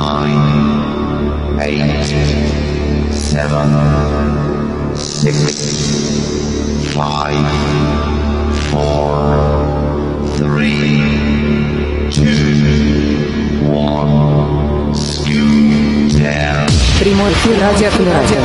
9, 8, 7, 6, 5, 4, 3, 2, 1, scoot down. Прямой эфир радио Камерата.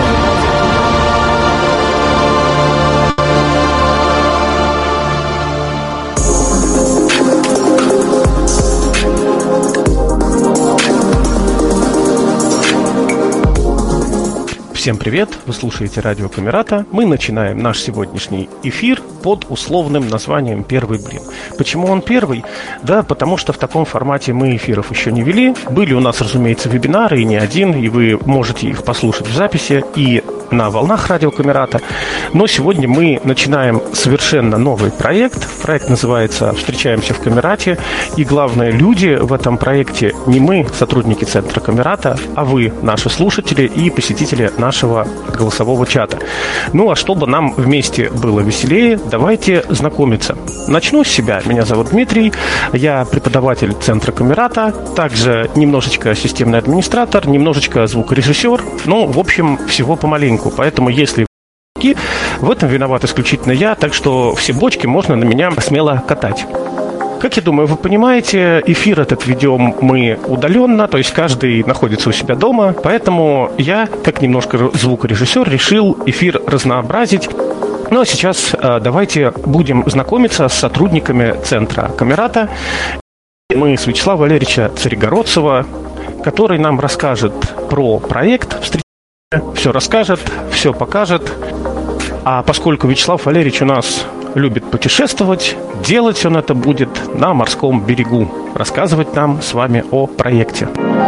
Всем привет! Вы слушаете радио Камерата. Мы начинаем наш сегодняшний эфир под условным названием «Первый блин». Почему он первый? Да, потому что в таком формате мы эфиров еще не вели. Были у нас, разумеется, вебинары, и не один, и вы можете их послушать в записи и на волнах радио Камерата. Но сегодня мы начинаем совершенно новый проект. Проект называется «Встречаемся в Камерате». И главное, люди в этом проекте не мы, сотрудники Центра Камерата, а вы, наши слушатели и посетители нашего голосового чата. Ну, а чтобы нам вместе было веселее, давайте знакомиться. Начну с себя. Меня зовут Дмитрий. Я преподаватель Центра Камерата, также немножечко системный администратор, немножечко звукорежиссер. Ну, в общем, всего помаленьку. Поэтому, если в этом виноват исключительно я, так что все бочки можно на меня смело катать. Как я думаю, вы понимаете, эфир этот ведем мы удаленно, то есть каждый находится у себя дома, поэтому я, как немножко звукорежиссер, решил эфир разнообразить. Ну а сейчас давайте будем знакомиться с сотрудниками Центра Камерата. Мы с Вячеслава Валерьевича Царегородцева, который нам расскажет про проект, все расскажет, все покажет. А поскольку Вячеслав Валерьевич у нас любит путешествовать, делать он это будет на морском берегу, рассказывать нам с вами о проекте.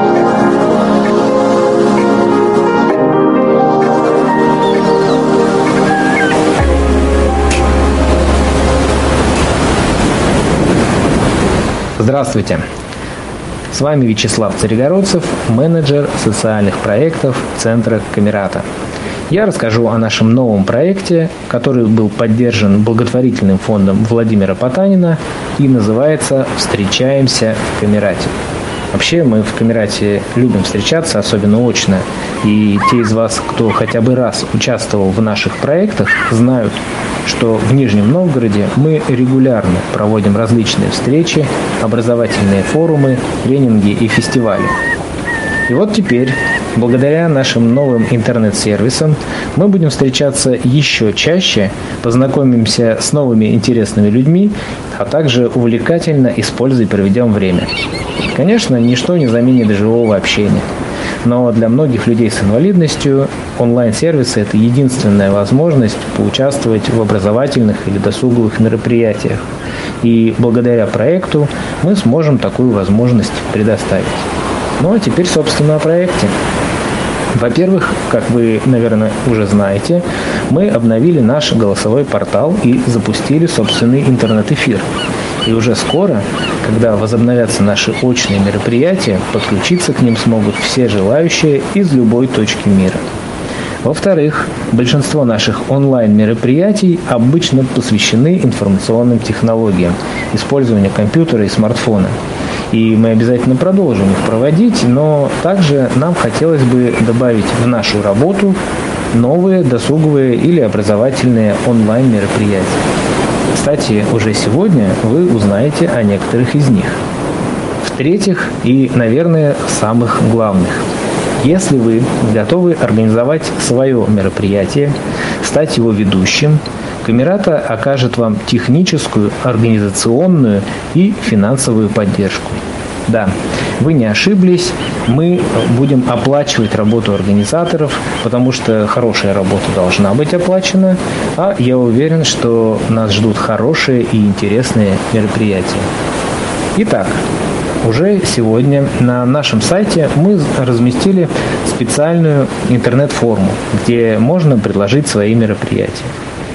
Здравствуйте! С вами Вячеслав Царегородцев, менеджер социальных проектов Центра Камерата. Я расскажу о нашем новом проекте, который был поддержан благотворительным фондом Владимира Потанина и называется «Встречаемся в Камерате». Вообще мы в Камерате любим встречаться, особенно очно, и те из вас, кто хотя бы раз участвовал в наших проектах, знают, что в Нижнем Новгороде мы регулярно проводим различные встречи, образовательные форумы, тренинги и фестивали. И вот теперь, благодаря нашим новым интернет-сервисам, мы будем встречаться еще чаще, познакомимся с новыми интересными людьми, а также увлекательно и с пользой проведем время. Конечно, ничто не заменит живого общения. Но для многих людей с инвалидностью онлайн-сервисы – это единственная возможность поучаствовать в образовательных или досуговых мероприятиях. И благодаря проекту мы сможем такую возможность предоставить. Ну а теперь, собственно, о проекте. Во-первых, как вы, наверное, уже знаете, мы обновили наш голосовой портал и запустили собственный интернет-эфир. И уже скоро, когда возобновятся наши очные мероприятия, подключиться к ним смогут все желающие из любой точки мира. Во-вторых, большинство наших онлайн-мероприятий обычно посвящены информационным технологиям, использованию компьютера и смартфона. И мы обязательно продолжим их проводить, но также нам хотелось бы добавить в нашу работу новые досуговые или образовательные онлайн-мероприятия. Кстати, уже сегодня вы узнаете о некоторых из них. В-третьих, и, наверное, самых главных. Если вы готовы организовать свое мероприятие, стать его ведущим, Камерата окажет вам техническую, организационную и финансовую поддержку. Да, вы не ошиблись, мы будем оплачивать работу организаторов, потому что хорошая работа должна быть оплачена, а я уверен, что нас ждут хорошие и интересные мероприятия. Итак, уже сегодня на нашем сайте мы разместили специальную интернет-форму, где можно предложить свои мероприятия.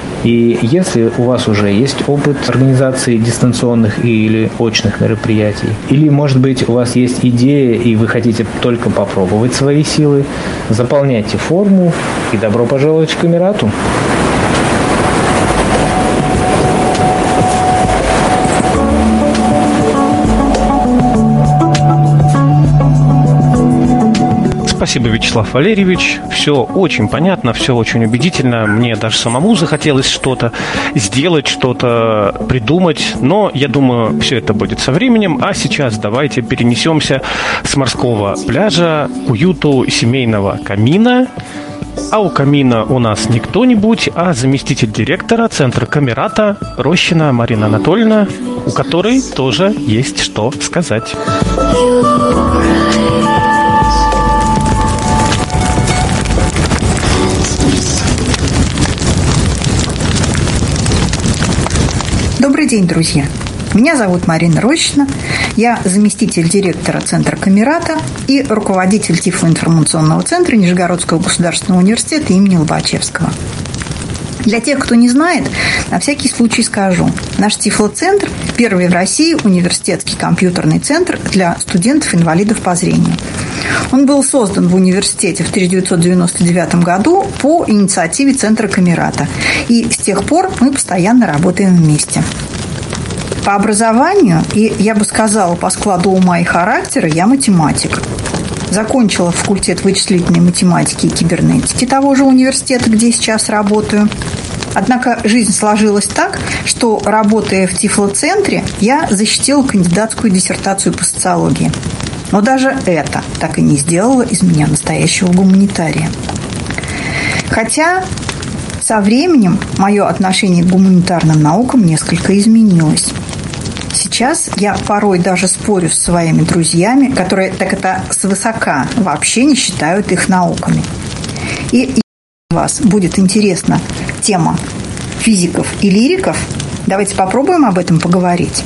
И если у вас уже есть опыт организации дистанционных или очных мероприятий, или, может быть, у вас есть идея и вы хотите только попробовать свои силы, заполняйте форму и добро пожаловать в Камерату. Спасибо, Вячеслав Валерьевич. Все очень понятно, все очень убедительно. Мне даже самому захотелось что-то сделать, что-то придумать. Но я думаю, все это будет со временем. А сейчас давайте перенесемся с морского пляжа к уюту семейного камина. А у камина у нас не кто-нибудь, а заместитель директора Центра Камерата Рощина Марина Анатольевна, у которой тоже есть что сказать. Добрый день, друзья! Меня зовут Марина Рощина, я заместитель директора Центра Камерата и руководитель Тифлоинформационного центра Нижегородского государственного университета имени Лобачевского. Для тех, кто не знает, на всякий случай скажу. Наш Тифлоцентр – первый в России университетский компьютерный центр для студентов-инвалидов по зрению. Он был создан в университете в 1999 году по инициативе Центра Камерата. И с тех пор мы постоянно работаем вместе. По образованию, и я бы сказала, по складу ума и характера, я математик. Закончила факультет вычислительной математики и кибернетики того же университета, где сейчас работаю. Однако жизнь сложилась так, что, работая в Тифлоцентре, я защитила кандидатскую диссертацию по социологии. Но даже это так и не сделало из меня настоящего гуманитария. Хотя со временем мое отношение к гуманитарным наукам несколько изменилось. Сейчас я порой даже спорю с своими друзьями, которые так это свысока вообще не считают их науками. И если вас будет интересна тема физиков и лириков, давайте попробуем об этом поговорить.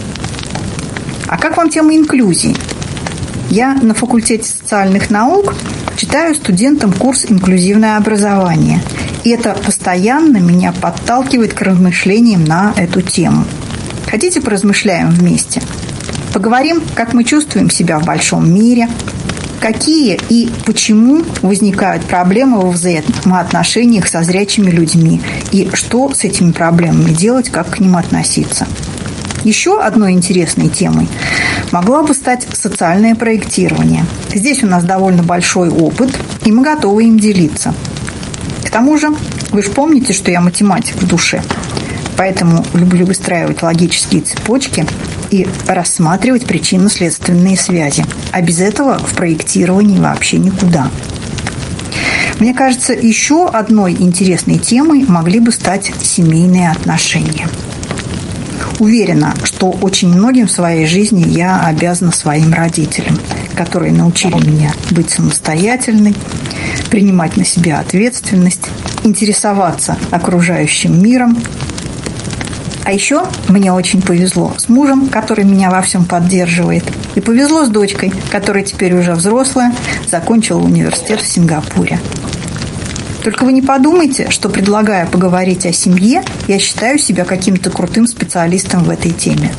А как вам тема инклюзии? Я на факультете социальных наук читаю студентам курс «Инклюзивное образование». И это постоянно меня подталкивает к размышлениям на эту тему. Хотите, поразмышляем вместе? Поговорим, как мы чувствуем себя в большом мире, какие и почему возникают проблемы во взаимоотношениях со зрячими людьми, и что с этими проблемами делать, как к ним относиться. Еще одной интересной темой могло бы стать социальное проектирование. Здесь у нас довольно большой опыт, и мы готовы им делиться. К тому же, вы же помните, что я математик в душе. Поэтому люблю выстраивать логические цепочки и рассматривать причинно-следственные связи. А без этого в проектировании вообще никуда. Мне кажется, еще одной интересной темой могли бы стать семейные отношения. Уверена, что очень многим в своей жизни я обязана своим родителям, которые научили меня быть самостоятельной, принимать на себя ответственность, интересоваться окружающим миром. А еще мне очень повезло с мужем, который меня во всем поддерживает. И повезло с дочкой, которая теперь уже взрослая, закончила университет в Сингапуре. Только вы не подумайте, что, предлагая поговорить о семье, я считаю себя каким-то крутым специалистом в этой теме.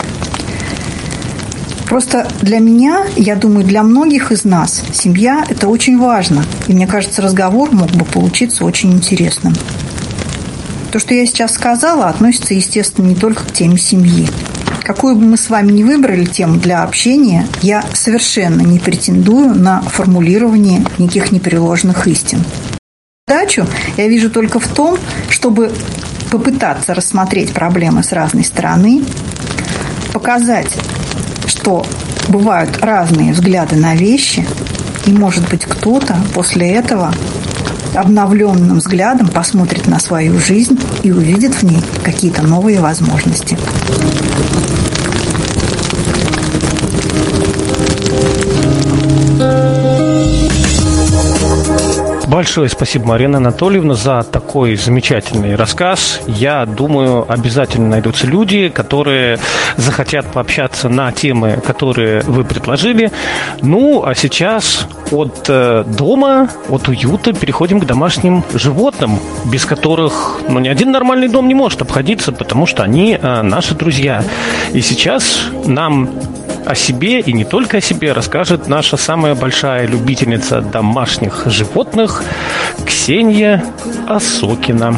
Просто для меня, я думаю, для многих из нас семья – это очень важно. И мне кажется, разговор мог бы получиться очень интересным. То, что я сейчас сказала, относится, естественно, не только к теме семьи. Какую бы мы с вами ни выбрали тему для общения, я совершенно не претендую на формулирование неких непреложных истин. Задачу я вижу только в том, чтобы попытаться рассмотреть проблемы с разной стороны, показать, что бывают разные взгляды на вещи, и, может быть, кто-то после этого обновленным взглядом посмотрит на свою жизнь и увидит в ней какие-то новые возможности. Большое спасибо, Марина Анатольевна, за такой замечательный рассказ. Я думаю, обязательно найдутся люди, которые захотят пообщаться на темы, которые вы предложили. Ну, а сейчас от дома, от уюта переходим к домашним животным, без которых ни один нормальный дом не может обходиться, потому что они наши друзья. И сейчас нам о себе, и не только о себе, расскажет наша самая большая любительница домашних животных Ксения Осокина.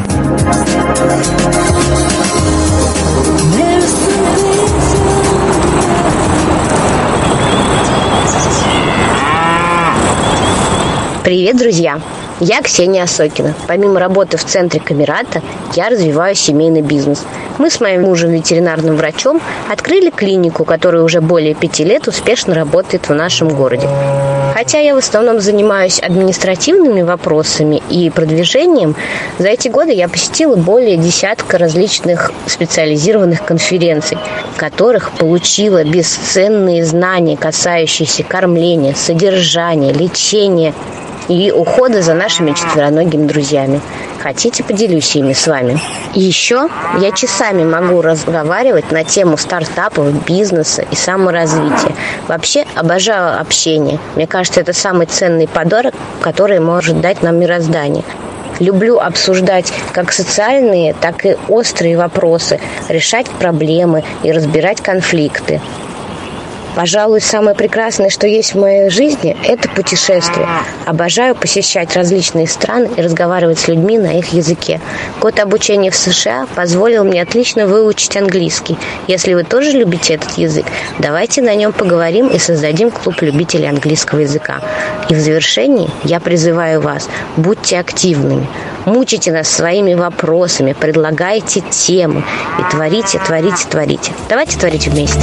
Привет, друзья! Я Ксения Осокина. Помимо работы в центре Камерата, я развиваю семейный бизнес. Мы с моим мужем, ветеринарным врачом, открыли клинику, которая уже более 5 лет успешно работает в нашем городе. Хотя я в основном занимаюсь административными вопросами и продвижением, за эти годы я посетила более десятка различных специализированных конференций, в которых получила бесценные знания, касающиеся кормления, содержания, лечения и ухода за нашими четвероногими друзьями. Хотите, поделюсь ими с вами. И еще я часами могу разговаривать на тему стартапов, бизнеса и саморазвития. Вообще обожаю общение. Мне кажется, это самый ценный подарок, который может дать нам мироздание. Люблю обсуждать как социальные, так и острые вопросы, решать проблемы и разбирать конфликты. Пожалуй, самое прекрасное, что есть в моей жизни, это путешествие. Обожаю посещать различные страны и разговаривать с людьми на их языке. Год обучения в США позволил мне отлично выучить английский. Если вы тоже любите этот язык, давайте на нем поговорим и создадим клуб любителей английского языка. И в завершении я призываю вас, будьте активными. Мучите нас своими вопросами, предлагайте темы и творите, творите, творите. Давайте творить вместе.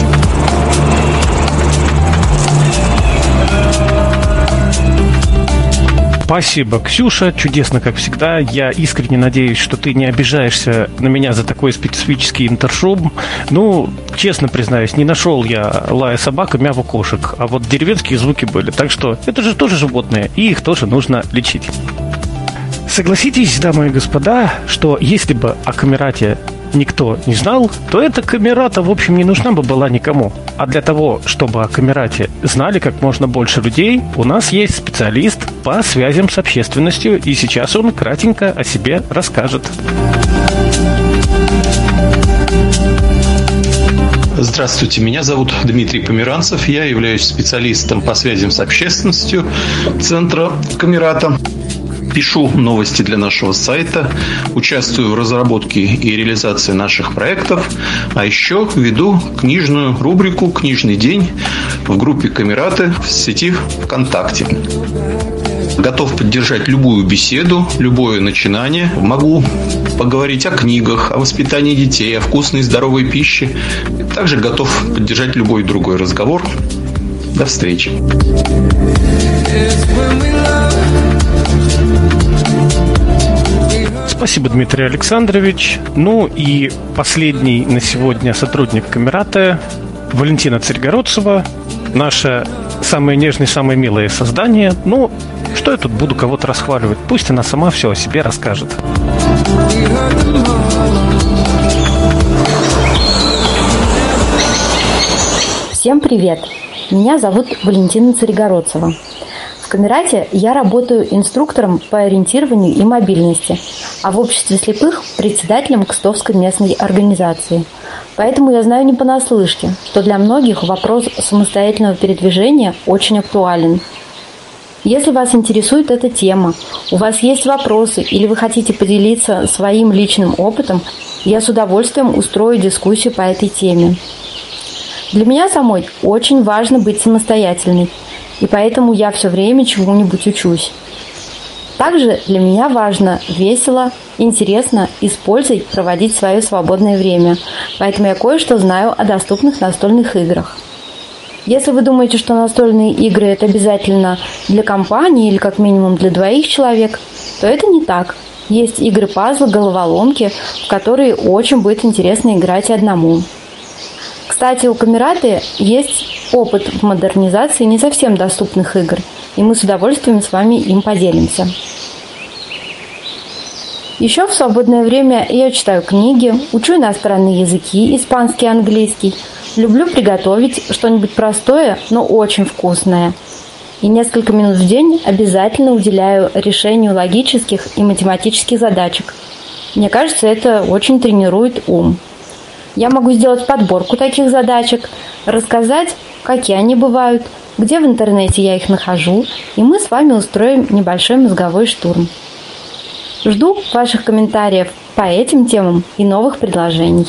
Спасибо, Ксюша. Чудесно, как всегда. Я искренне надеюсь, что ты не обижаешься на меня за такой специфический интершум. Ну, честно признаюсь, не нашел я лая собак и мяву кошек. А вот деревенские звуки были. Так что это же тоже животные, и их тоже нужно лечить. Согласитесь, дамы и господа, что если бы о Камерате никто не знал, то эта Камерата, в общем, не нужна бы была никому. А для того, чтобы о Камерате знали как можно больше людей, у нас есть специалист по связям с общественностью, и сейчас он кратенько о себе расскажет. Здравствуйте, меня зовут Дмитрий Померанцев, я являюсь специалистом по связям с общественностью Центра Камерата. Пишу новости для нашего сайта, участвую в разработке и реализации наших проектов, а еще веду книжную рубрику «Книжный день» в группе Камераты в сети ВКонтакте. Готов поддержать любую беседу, любое начинание. Могу поговорить о книгах, о воспитании детей, о вкусной и здоровой пище. Также готов поддержать любой другой разговор. До встречи. Спасибо, Дмитрий Александрович. Ну и последний на сегодня сотрудник Камерата Валентина Царегородцева. Наше самое нежное, самое милое создание. Ну, что я тут буду кого-то расхваливать? Пусть она сама все о себе расскажет. Всем привет! Меня зовут Валентина Царегородцева. В Камерате я работаю инструктором по ориентированию и мобильности, а в обществе слепых – председателем Кстовской местной организации. Поэтому я знаю не понаслышке, что для многих вопрос самостоятельного передвижения очень актуален. Если вас интересует эта тема, у вас есть вопросы или вы хотите поделиться своим личным опытом, я с удовольствием устрою дискуссию по этой теме. Для меня самой очень важно быть самостоятельной, и поэтому я все время чему-нибудь учусь. Также для меня важно весело, интересно и с пользой проводить свое свободное время, поэтому я кое-что знаю о доступных настольных играх. Если вы думаете, что настольные игры – это обязательно для компании или как минимум для 2 человек, то это не так. Есть игры-пазлы, головоломки, в которые очень будет интересно играть и одному. Кстати, у Камераты есть опыт в модернизации не совсем доступных игр, и мы с удовольствием с вами им поделимся. Еще в свободное время я читаю книги, учу иностранные языки, испанский и английский, люблю приготовить что-нибудь простое, но очень вкусное. И несколько минут в день обязательно уделяю решению логических и математических задачек. Мне кажется, это очень тренирует ум. Я могу сделать подборку таких задачек, рассказать, какие они бывают, где в интернете я их нахожу, и мы с вами устроим небольшой мозговой штурм. Жду ваших комментариев по этим темам и новых предложений.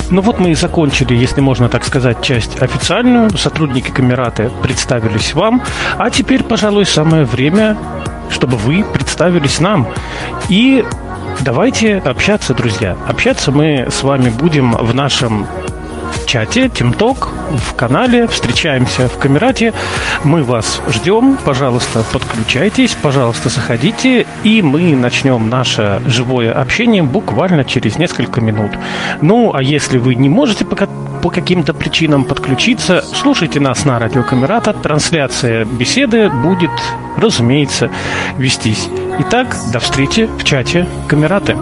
Ну вот мы и закончили, если можно так сказать, часть официальную. Сотрудники Камераты представились вам. А теперь, пожалуй, самое время, чтобы вы представились нам. И давайте общаться, друзья. Общаться мы с вами будем в нашем чате TeamTalk, в канале. Встречаемся в Камерате. Мы вас ждем. Пожалуйста, подключайтесь, пожалуйста, заходите. И мы начнем наше живое общение буквально через несколько минут. Ну, а если вы не можете по каким-то причинам подключиться, слушайте нас на радио Камерата. Трансляция беседы будет, разумеется, вестись. Итак, до встречи в чате Камераты.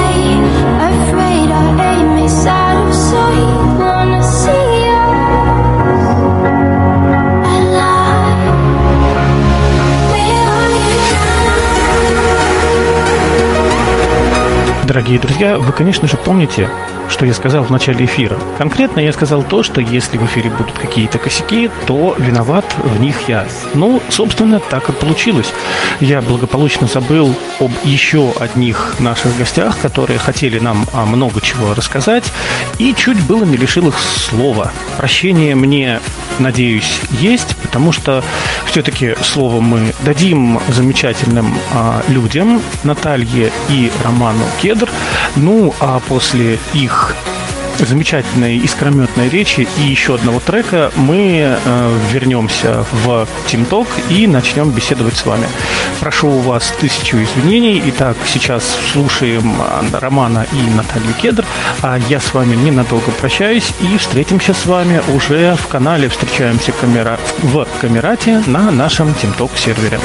Дорогие друзья, вы, конечно же, помните, что я сказал в начале эфира. Конкретно я сказал то, что если в эфире будут какие-то косяки, то виноват в них я. Ну, собственно, так и получилось. Я благополучно забыл об еще одних наших гостях, которые хотели нам много чего рассказать, и чуть было не лишил их слова. Прощение мне, надеюсь, есть, потому что все-таки слово мы дадим замечательным людям, Наталье и Роману Кедр. Ну, а после их замечательной искрометной речи и еще одного трека мы вернемся в TeamTalk и начнем беседовать с вами. Прошу у вас 1000 извинений. Итак, сейчас слушаем Романа и Наталью Кедр, а я с вами ненадолго прощаюсь и встретимся с вами уже в канале. Встречаемся в Камерате на нашем TeamTalk сервере.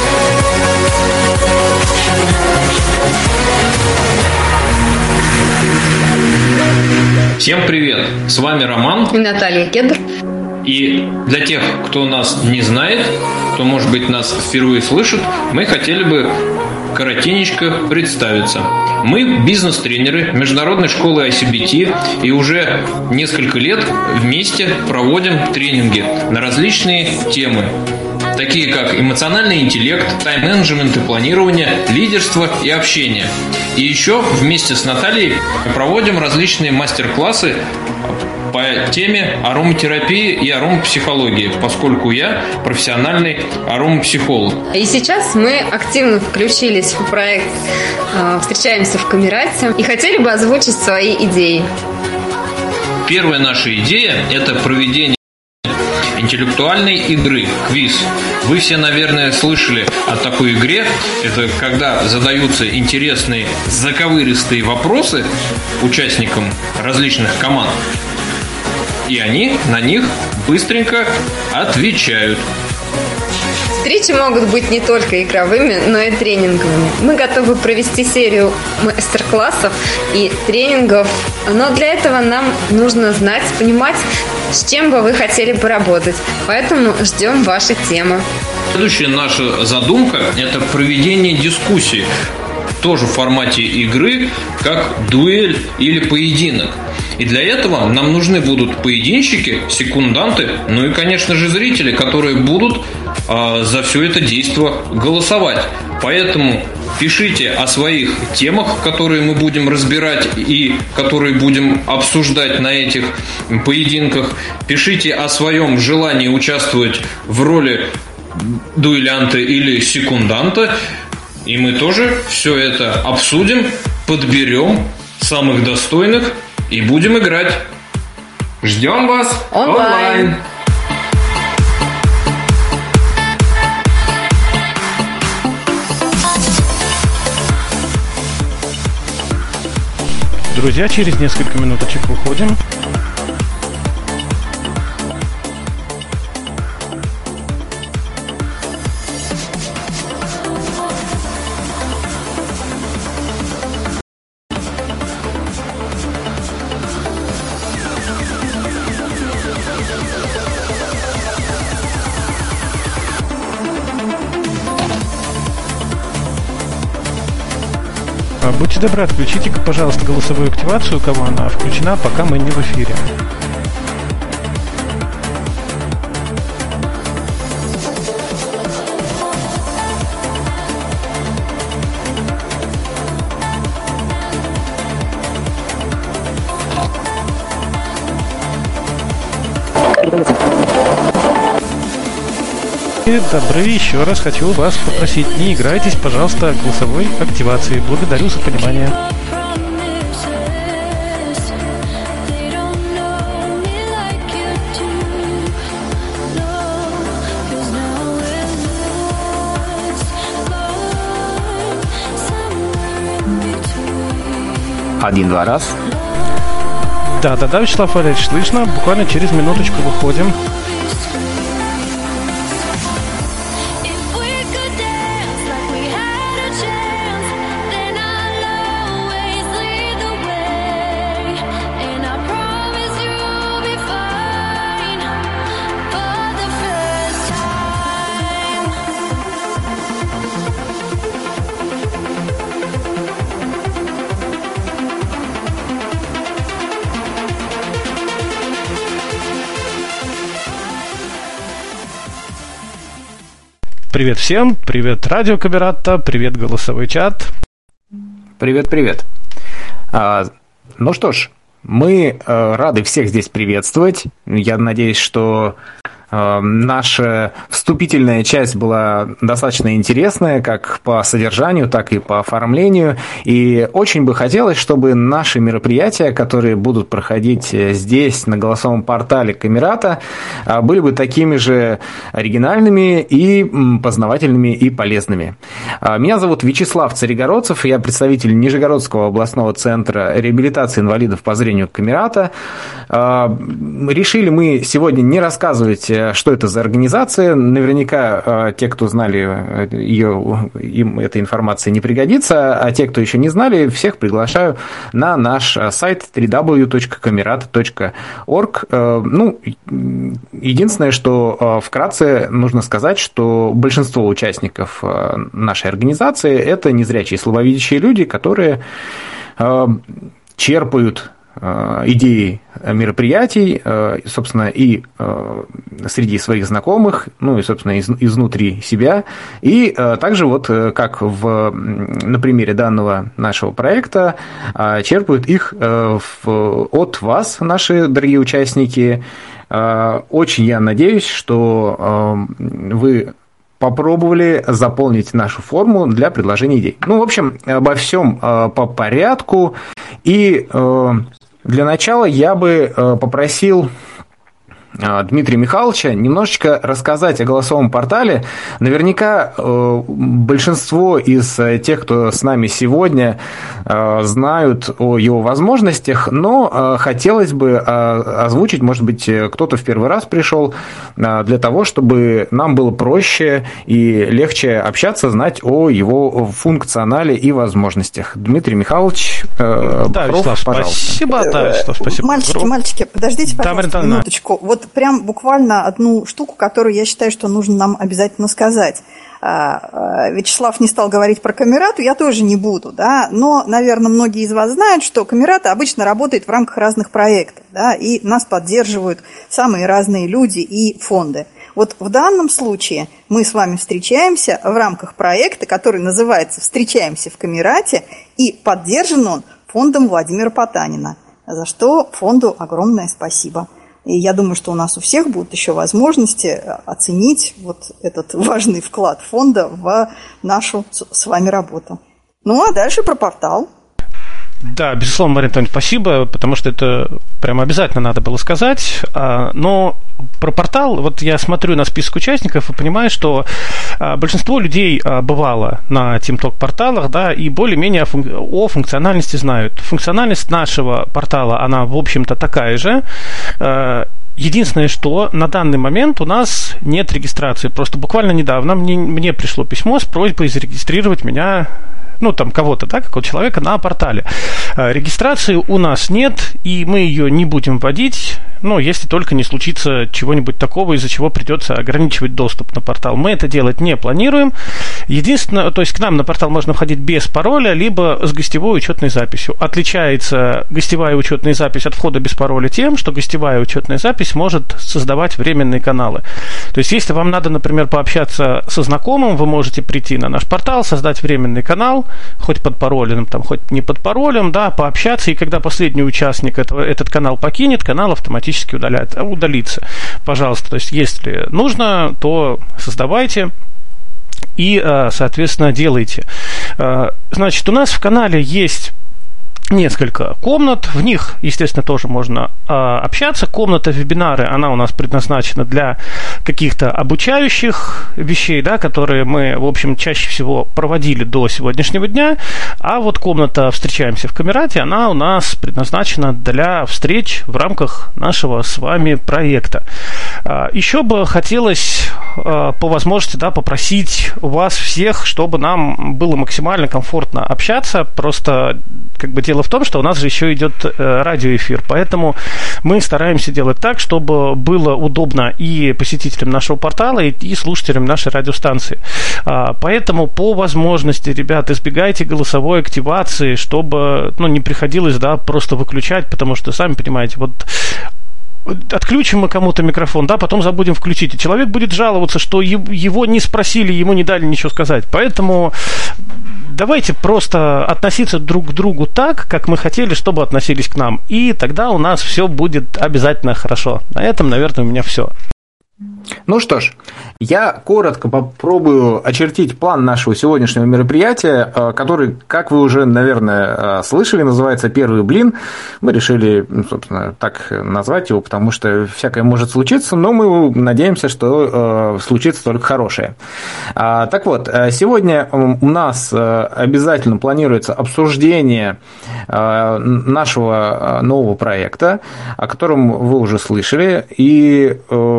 Всем привет! С вами Роман и Наталья Кедр. И для тех, кто нас не знает, кто, может быть, нас впервые слышит, мы хотели бы коротенечко представиться. Мы бизнес-тренеры Международной школы ICBT и уже несколько лет вместе проводим тренинги на различные темы, такие как эмоциональный интеллект, тайм-менеджмент и планирование, лидерство и общение. И еще вместе с Натальей мы проводим различные мастер-классы по теме ароматерапии и аромапсихологии, поскольку я профессиональный аромапсихолог. И сейчас мы активно включились в проект «Встречаемся в Камерате» и хотели бы озвучить свои идеи. Первая наша идея – это проведение интеллектуальной игры, квиз. Вы все, наверное, слышали о такой игре. Это когда задаются интересные заковыристые вопросы участникам различных команд, и они на них быстренько отвечают. Встречи могут быть не только игровыми, но и тренинговыми. Мы готовы провести серию мастер-классов и тренингов, но для этого нам нужно знать, понимать, с чем бы вы хотели поработать. Поэтому ждем ваши темы. Следующая наша задумка – это проведение дискуссий, тоже в формате игры, как дуэль или поединок. И для этого нам нужны будут поединщики, секунданты, ну и, конечно же, зрители, которые будут за все это действо голосовать. Поэтому пишите о своих темах, которые мы будем разбирать и которые будем обсуждать на этих поединках. Пишите о своем желании участвовать в роли дуэлянта или секунданта. И мы тоже все это обсудим, подберем самых достойных и будем играть. Ждем вас онлайн. Друзья, через несколько минуточек выходим. Будьте добры, отключите, пожалуйста, голосовую активацию, у кого она включена, пока мы не в эфире. И добрый, еще раз хочу вас попросить, не играйтесь, пожалуйста, голосовой активацией. Благодарю за понимание. Один-два раз. Да, Вячеслав Валерьевич, слышно. Буквально через минуточку выходим. Привет всем, привет радио Камерата, привет голосовой чат. Привет. Ну что ж, мы рады всех здесь приветствовать. Я надеюсь, что наша вступительная часть была достаточно интересная, как по содержанию, так и по оформлению. И очень бы хотелось, чтобы наши мероприятия, которые будут проходить здесь, на голосовом портале Камерата, были бы такими же оригинальными и познавательными и полезными. Меня зовут Вячеслав Царегородцев, я представитель Нижегородского областного центра реабилитации инвалидов по зрению Камерата. Решили мы сегодня не рассказывать, что это за организация. Наверняка те, кто знали ее, им эта информация не пригодится, а те, кто еще не знали, всех приглашаю на наш сайт www.camerata.org. Ну, единственное, что вкратце нужно сказать, что большинство участников нашей организации – это незрячие слабовидящие люди, которые черпают идеи мероприятий, собственно, и среди своих знакомых, ну и, собственно, изнутри себя. И также вот как на примере данного нашего проекта черпают их от вас, наши дорогие участники. Очень я надеюсь, что вы попробовали заполнить нашу форму для предложения идей. Ну, в общем, обо всем по порядку. И для начала я бы попросил Дмитрия Михайловича немножечко рассказать о голосовом портале. Наверняка большинство из тех, кто с нами сегодня, знают о его возможностях, но хотелось бы озвучить, может быть, кто-то в первый раз пришел, для того, чтобы нам было проще и легче общаться, знать о его функционале и возможностях. Дмитрий Михайлович, да, Вячеслав, спасибо. Да, Вячеслав, спасибо. Мальчики, подождите, пожалуйста, минуточку. Вот прям буквально одну штуку, которую я считаю, что нужно нам обязательно сказать. Вячеслав не стал говорить про Камерату, я тоже не буду, да, но, наверное, многие из вас знают, что Камерата обычно работает в рамках разных проектов, да, и нас поддерживают самые разные люди и фонды. Вот в данном случае мы с вами встречаемся в рамках проекта, который называется «Встречаемся в Камерате», и поддержан он фондом Владимира Потанина, за что фонду огромное спасибо. И я думаю, что у нас у всех будут еще возможности оценить вот этот важный вклад фонда в нашу с вами работу. Ну, а дальше про портал. Да, безусловно, Марина Анатольевна, спасибо, потому что это прямо обязательно надо было сказать. Но про портал, вот я смотрю на список участников и понимаю, что большинство людей бывало на TeamTalk-порталах, да, и более-менее о функциональности знают. Функциональность нашего портала, она, в общем-то, такая же. Единственное, что на данный момент у нас нет регистрации. Просто буквально недавно мне пришло письмо с просьбой зарегистрировать меня, ну, там, кого-то, да, какого-то человека на портале. Регистрации у нас нет, и мы ее не будем вводить, ну, если только не случится чего-нибудь такого, из-за чего придется ограничивать доступ на портал. Мы это делать не планируем. Единственное, то есть к нам на портал можно входить без пароля, либо с гостевой учетной записью. Отличается гостевая учетная запись от входа без пароля тем, что гостевая учетная запись может создавать временные каналы. То есть, если вам надо, например, пообщаться со знакомым, вы можете прийти на наш портал, создать временный канал, хоть под паролем, там, хоть не под паролем, да, да, пообщаться, и когда последний участник этот канал покинет, канал автоматически удалится. Пожалуйста, то есть если нужно, то создавайте и, соответственно, делайте. Значит, у нас в канале есть несколько комнат, в них, естественно, тоже можно общаться. Комната вебинары, она у нас предназначена для каких-то обучающих вещей, да, которые мы, в общем, чаще всего проводили до сегодняшнего дня, а вот комната «Встречаемся в Камерате», она у нас предназначена для встреч в рамках нашего с вами проекта. Еще бы хотелось по возможности, да, попросить вас всех, чтобы нам было максимально комфортно общаться, просто как бы дело в том, что у нас же еще идет радиоэфир, поэтому мы стараемся делать так, чтобы было удобно и посетителям нашего портала, и слушателям нашей радиостанции. Поэтому по возможности, ребят, избегайте голосовой активации, чтобы не приходилось, да, просто выключать, потому что, сами понимаете, вот отключим мы кому-то микрофон, да, потом забудем включить, и человек будет жаловаться, что его не спросили, ему не дали ничего сказать. Поэтому давайте просто относиться друг к другу так, как мы хотели, чтобы относились к нам, и тогда у нас все будет обязательно хорошо. На этом, наверное, у меня все. Ну что ж, я коротко попробую очертить план нашего сегодняшнего мероприятия, который, как вы уже, наверное, слышали, называется «Первый блин». Мы решили, собственно, так назвать его, потому что всякое может случиться, но мы надеемся, что случится только хорошее. Так вот, сегодня у нас обязательно планируется обсуждение нашего нового проекта, о котором вы уже слышали, и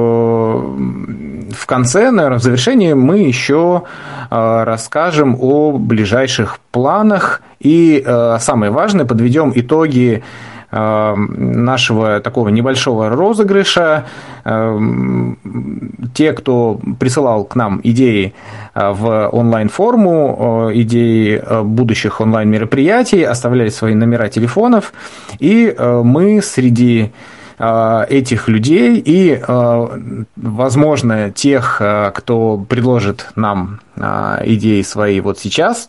в конце, наверное, в завершении мы еще расскажем о ближайших планах и, самое важное, подведем итоги нашего такого небольшого розыгрыша. Те, кто присылал к нам идеи в онлайн-форму, идеи будущих онлайн-мероприятий, оставляли свои номера телефонов, и мы среди этих людей и, возможно, тех, кто предложит нам идеи свои вот сейчас,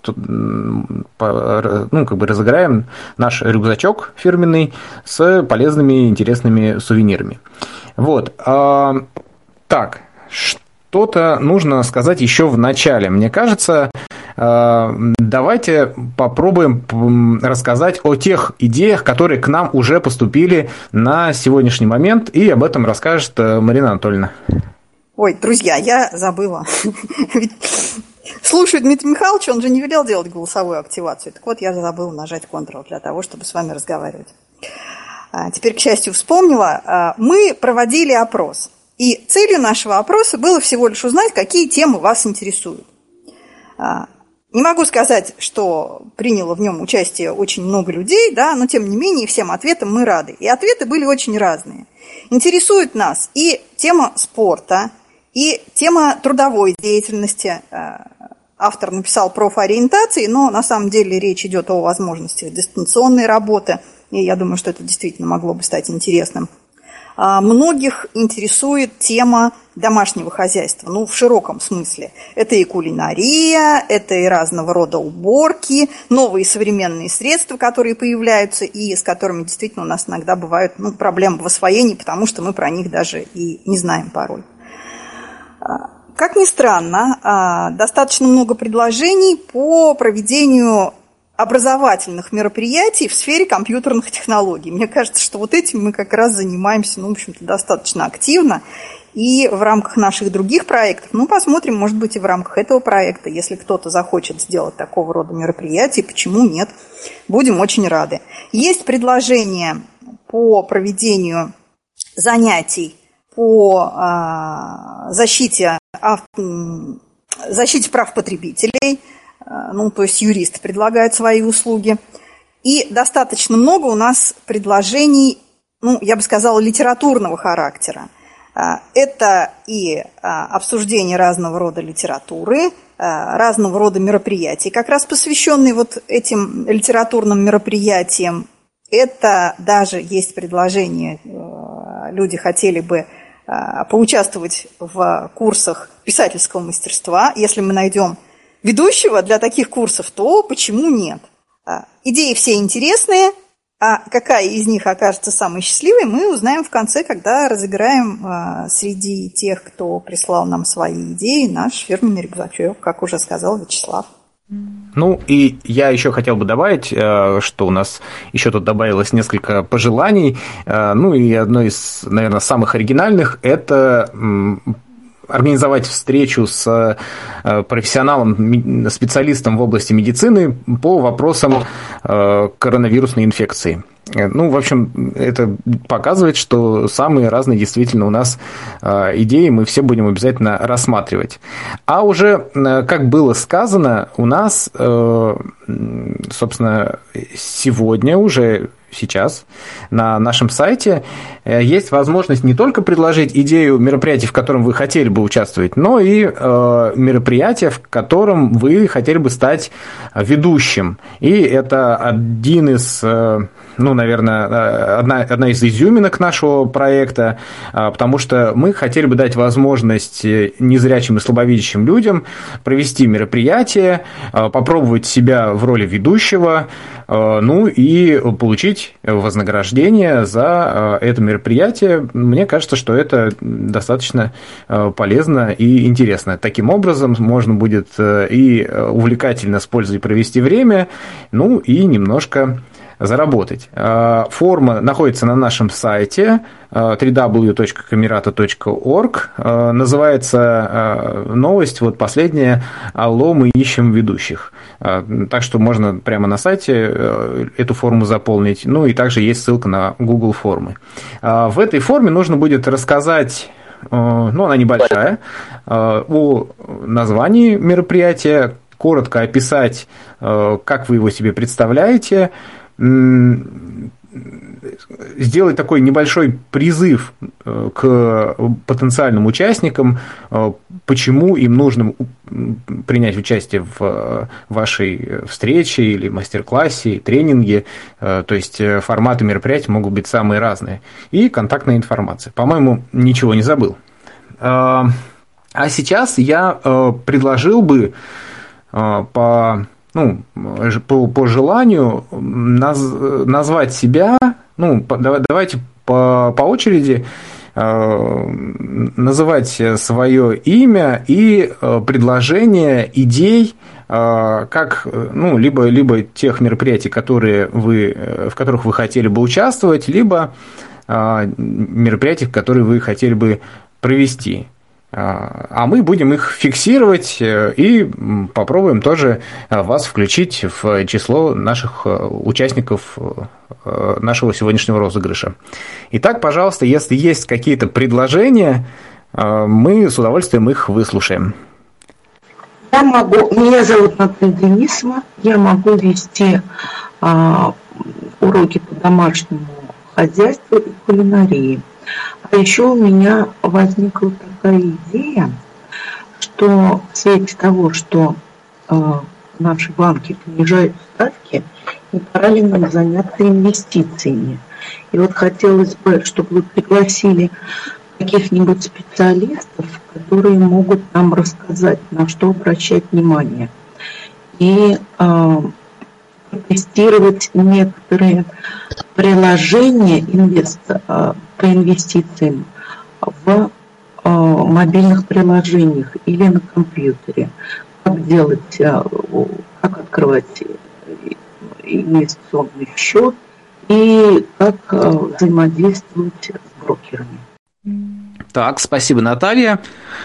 разыграем наш рюкзачок фирменный с полезными, интересными сувенирами. Вот. Так, что-то нужно сказать еще в начале. Мне кажется, давайте попробуем рассказать о тех идеях, которые к нам уже поступили на сегодняшний момент, и об этом расскажет Марина Анатольевна. Ой, друзья, я забыла. Слушаю Дмитрия Михайловича, он же не велел делать голосовую активацию. Так вот, я забыла нажать Ctrl для того, чтобы с вами разговаривать. Теперь, к счастью, вспомнила. Мы проводили опрос. И целью нашего опроса было всего лишь узнать, какие темы вас интересуют. Не могу сказать, что приняло в нем участие очень много людей, да, но тем не менее всем ответам мы рады. И ответы были очень разные. Интересует нас и тема спорта, и тема трудовой деятельности. Автор написал профориентации, но на самом деле речь идет о возможности дистанционной работы, и я думаю, что это действительно могло бы стать интересным. Многих интересует тема домашнего хозяйства, в широком смысле. Это и кулинария, это и разного рода уборки, новые современные средства, которые появляются и с которыми действительно у нас иногда бывают проблемы в освоении, потому что мы про них даже и не знаем порой. Как ни странно, достаточно много предложений по проведению образовательных мероприятий в сфере компьютерных технологий. Мне кажется, что вот этим мы как раз занимаемся, в общем-то, достаточно активно. И в рамках наших других проектов, посмотрим, может быть, и в рамках этого проекта, если кто-то захочет сделать такого рода мероприятие, почему нет, будем очень рады. Есть предложения по проведению занятий по защите прав потребителей, то есть юрист предлагает свои услуги. И достаточно много у нас предложений, я бы сказала, литературного характера. Это и обсуждение разного рода литературы, разного рода мероприятий, как раз посвященные вот этим литературным мероприятиям. Это даже есть предложение, люди хотели бы поучаствовать в курсах писательского мастерства. Если мы найдем ведущего для таких курсов, то почему нет? Идеи все интересные, а какая из них окажется самой счастливой, мы узнаем в конце, когда разыграем среди тех, кто прислал нам свои идеи, наш фирменный рюкзачок, как уже сказал Вячеслав. Ну, и я еще хотел бы добавить, что у нас еще тут добавилось несколько пожеланий. Ну, и одно из, наверное, самых оригинальных – это организовать встречу с профессионалом, специалистом в области медицины по вопросам коронавирусной инфекции. Ну, в общем, это показывает, что самые разные действительно у нас идеи мы все будем обязательно рассматривать. А уже, как было сказано, у нас, собственно, сегодня уже сейчас на нашем сайте есть возможность не только предложить идею мероприятий, в котором вы хотели бы участвовать, но и мероприятия, в котором вы хотели бы стать ведущим. И это один из, ну, наверное, одна из изюминок нашего проекта, потому что мы хотели бы дать возможность незрячим и слабовидящим людям провести мероприятие, попробовать себя в роли ведущего, ну и получить вознаграждение за это мероприятие. Мне кажется, что это достаточно полезно и интересно. Таким образом, можно будет и увлекательно с пользой провести время, ну и немножко заработать. Форма находится на нашем сайте www.camerata.org. Называется новость, вот последняя: «Алло, мы ищем ведущих». Так что можно прямо на сайте эту форму заполнить. Ну и также есть ссылка на Google формы. В этой форме нужно будет рассказать, ну она небольшая, о названии мероприятия, коротко описать, как вы его себе представляете, сделать такой небольшой призыв к потенциальным участникам, почему им нужно принять участие в вашей встрече или мастер-классе, тренинге. То есть форматы мероприятий могут быть самые разные. И контактная информация. По-моему, ничего не забыл. А сейчас я предложил бы по желанию назвать себя, ну, давайте по очереди называть свое имя и предложение идей, как, ну, либо тех мероприятий, в которых вы хотели бы участвовать, либо мероприятий, которые вы хотели бы провести. А мы будем их фиксировать и попробуем тоже вас включить в число наших участников нашего сегодняшнего розыгрыша. Итак, пожалуйста, если есть какие-то предложения, мы с удовольствием их выслушаем. Меня зовут Наталья Денисова, я могу вести уроки по домашнему хозяйству и кулинарии. А еще у меня возникла такая идея, что в свете того, что наши банки понижают ставки, не пора ли нам заняться инвестициями. И вот хотелось бы, чтобы вы пригласили каких-нибудь специалистов, которые могут нам рассказать, на что обращать внимание. И тестировать некоторые приложения по инвестициям в мобильных приложениях или на компьютере. Как делать, как открывать инвестиционный счет и как взаимодействовать с брокерами. Так, спасибо, Наталья.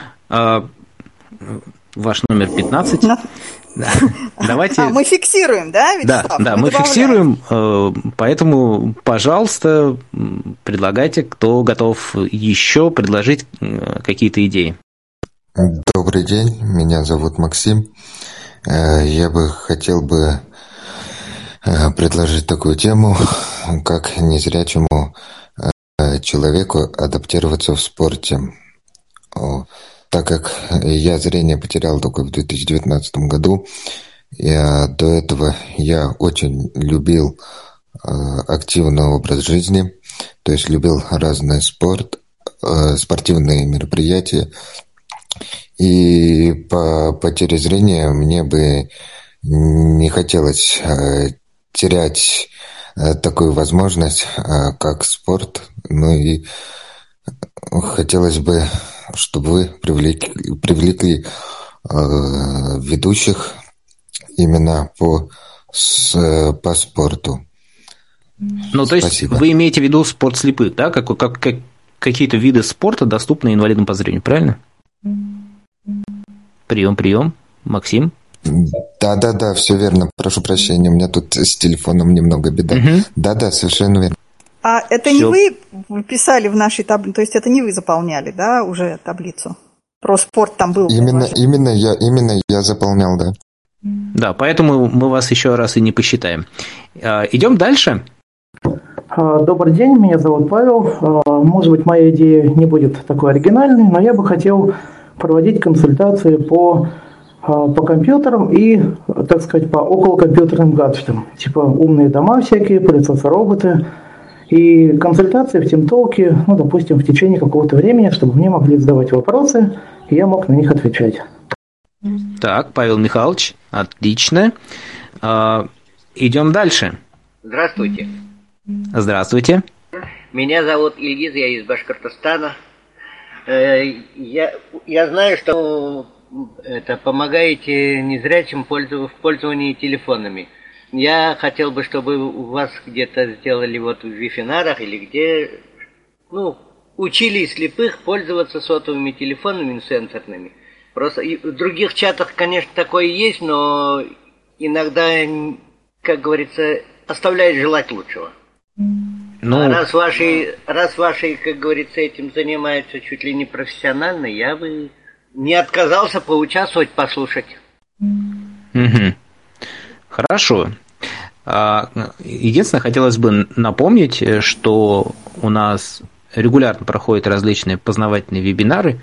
Ваш номер 15. Давайте... мы фиксируем, да, Вячеслав? Да, мы фиксируем, поэтому, пожалуйста, предлагайте, кто готов еще предложить какие-то идеи. Добрый день, меня зовут Максим. Я бы хотел предложить такую тему, как незрячему человеку адаптироваться в спорте. Так как я зрение потерял только в 2019 году, до этого я очень любил активный образ жизни, то есть любил разный спорт, спортивные мероприятия. И по потере зрения мне бы не хотелось терять такую возможность, как спорт. Ну и хотелось бы, чтобы вы привлекли ведущих именно по спорту. Ну, то есть вы имеете в виду спорт слепых, да? Как какие-то виды спорта доступны инвалидам по зрению, правильно? Прием. Максим? Да, все верно. Прошу прощения, у меня тут с телефоном немного беда. Да, совершенно верно. А это не вы писали в нашей таблице, то есть это не вы заполняли, да, уже таблицу? Про спорт там был. Именно я заполнял, да. Да, поэтому мы вас еще раз и не посчитаем. Идем дальше. Добрый день, меня зовут Павел. Может быть, моя идея не будет такой оригинальной, но я бы хотел проводить консультации по компьютерам и, так сказать, по околокомпьютерным гаджетам. Типа умные дома всякие, пылесосы-роботы. И консультации в тимтолке, допустим, в течение какого-то времени, чтобы мне могли задавать вопросы, и я мог на них отвечать. Так, Павел Михайлович, отлично. Идем дальше. Здравствуйте. Здравствуйте. Меня зовут Ильгиз, я из Башкортостана. Я знаю, что помогаете незрячим в пользовании телефонами. Я хотел бы, чтобы у вас где-то сделали в вебинарах или где, учили слепых пользоваться сотовыми телефонами сенсорными. Просто в других чатах, конечно, такое есть, но иногда, как говорится, оставляет желать лучшего. А раз ваши, как говорится, этим занимаются чуть ли не профессионально, я бы не отказался поучаствовать, послушать. Угу. Хорошо. Единственное, хотелось бы напомнить, что у нас регулярно проходят различные познавательные вебинары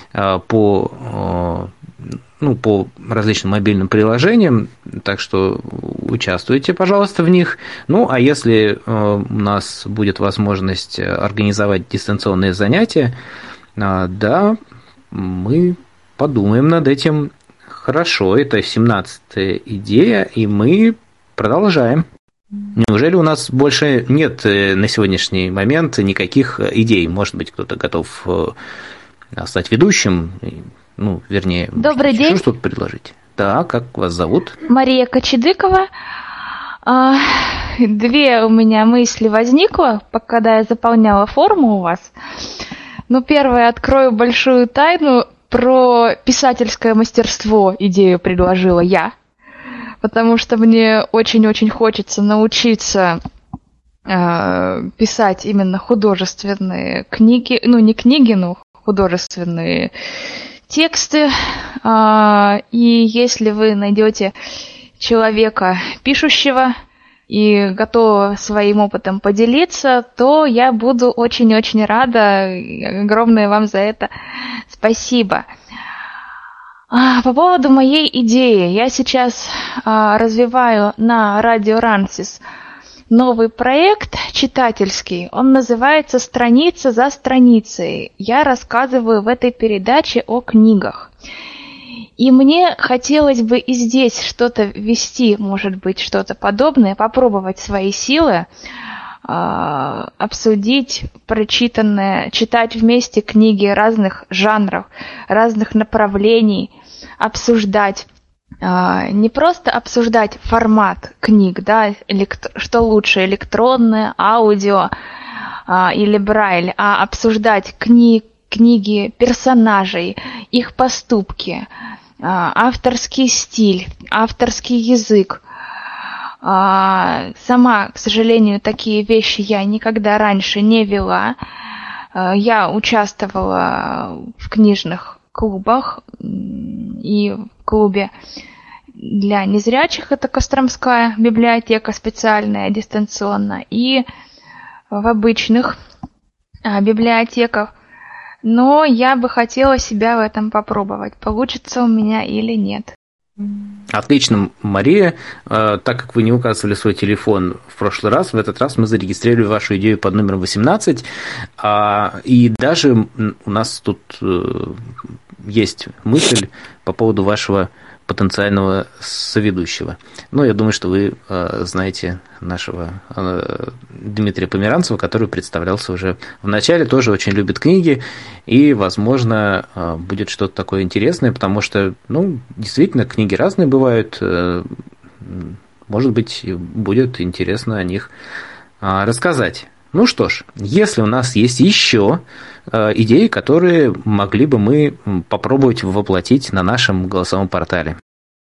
по различным мобильным приложениям, так что участвуйте, пожалуйста, в них. А если у нас будет возможность организовать дистанционные занятия, да, мы подумаем над этим. Хорошо, это 17-я идея, и мы продолжаем. Неужели у нас больше нет на сегодняшний момент никаких идей? Может быть, кто-то готов стать ведущим? Добрый день. Еще что-то предложить? Да, как вас зовут? Мария Кочедыкова. Две у меня мысли возникло, когда я заполняла форму у вас. Первое, открою большую тайну. Про писательское мастерство идею предложила я, потому что мне очень-очень хочется научиться писать именно художественные книги, не книги, но художественные тексты. И если вы найдете человека пишущего и готова своим опытом поделиться, то я буду очень-очень рада. Огромное вам за это спасибо. По поводу моей идеи. Я сейчас развиваю на радио Рансис новый проект читательский. Он называется «Страница за страницей». Я рассказываю в этой передаче о книгах. И мне хотелось бы и здесь что-то ввести, может быть, что-то подобное, попробовать свои силы, обсудить прочитанное, читать вместе книги разных жанров, разных направлений, обсуждать. Не просто обсуждать формат книг, да, что лучше, электронное, аудио или Брайль, а обсуждать книги персонажей, их поступки, авторский стиль, авторский язык. Сама, к сожалению, такие вещи я никогда раньше не вела. Я участвовала в книжных клубах и в клубе для незрячих, это Костромская библиотека специальная, дистанционно, и в обычных библиотеках. Но я бы хотела себя в этом попробовать, получится у меня или нет. Отлично, Мария. Так как вы не указывали свой телефон в прошлый раз, в этот раз мы зарегистрировали вашу идею под номером 18. И даже у нас тут есть мысль по поводу вашего потенциального соведущего. Ну, я думаю, что вы знаете нашего Дмитрия Померанцева, который представлялся уже в начале, тоже очень любит книги, и, возможно, будет что-то такое интересное, потому что, ну, действительно, книги разные бывают, может быть, будет интересно о них рассказать. Ну что ж, если у нас есть еще идеи, которые могли бы мы попробовать воплотить на нашем голосовом портале.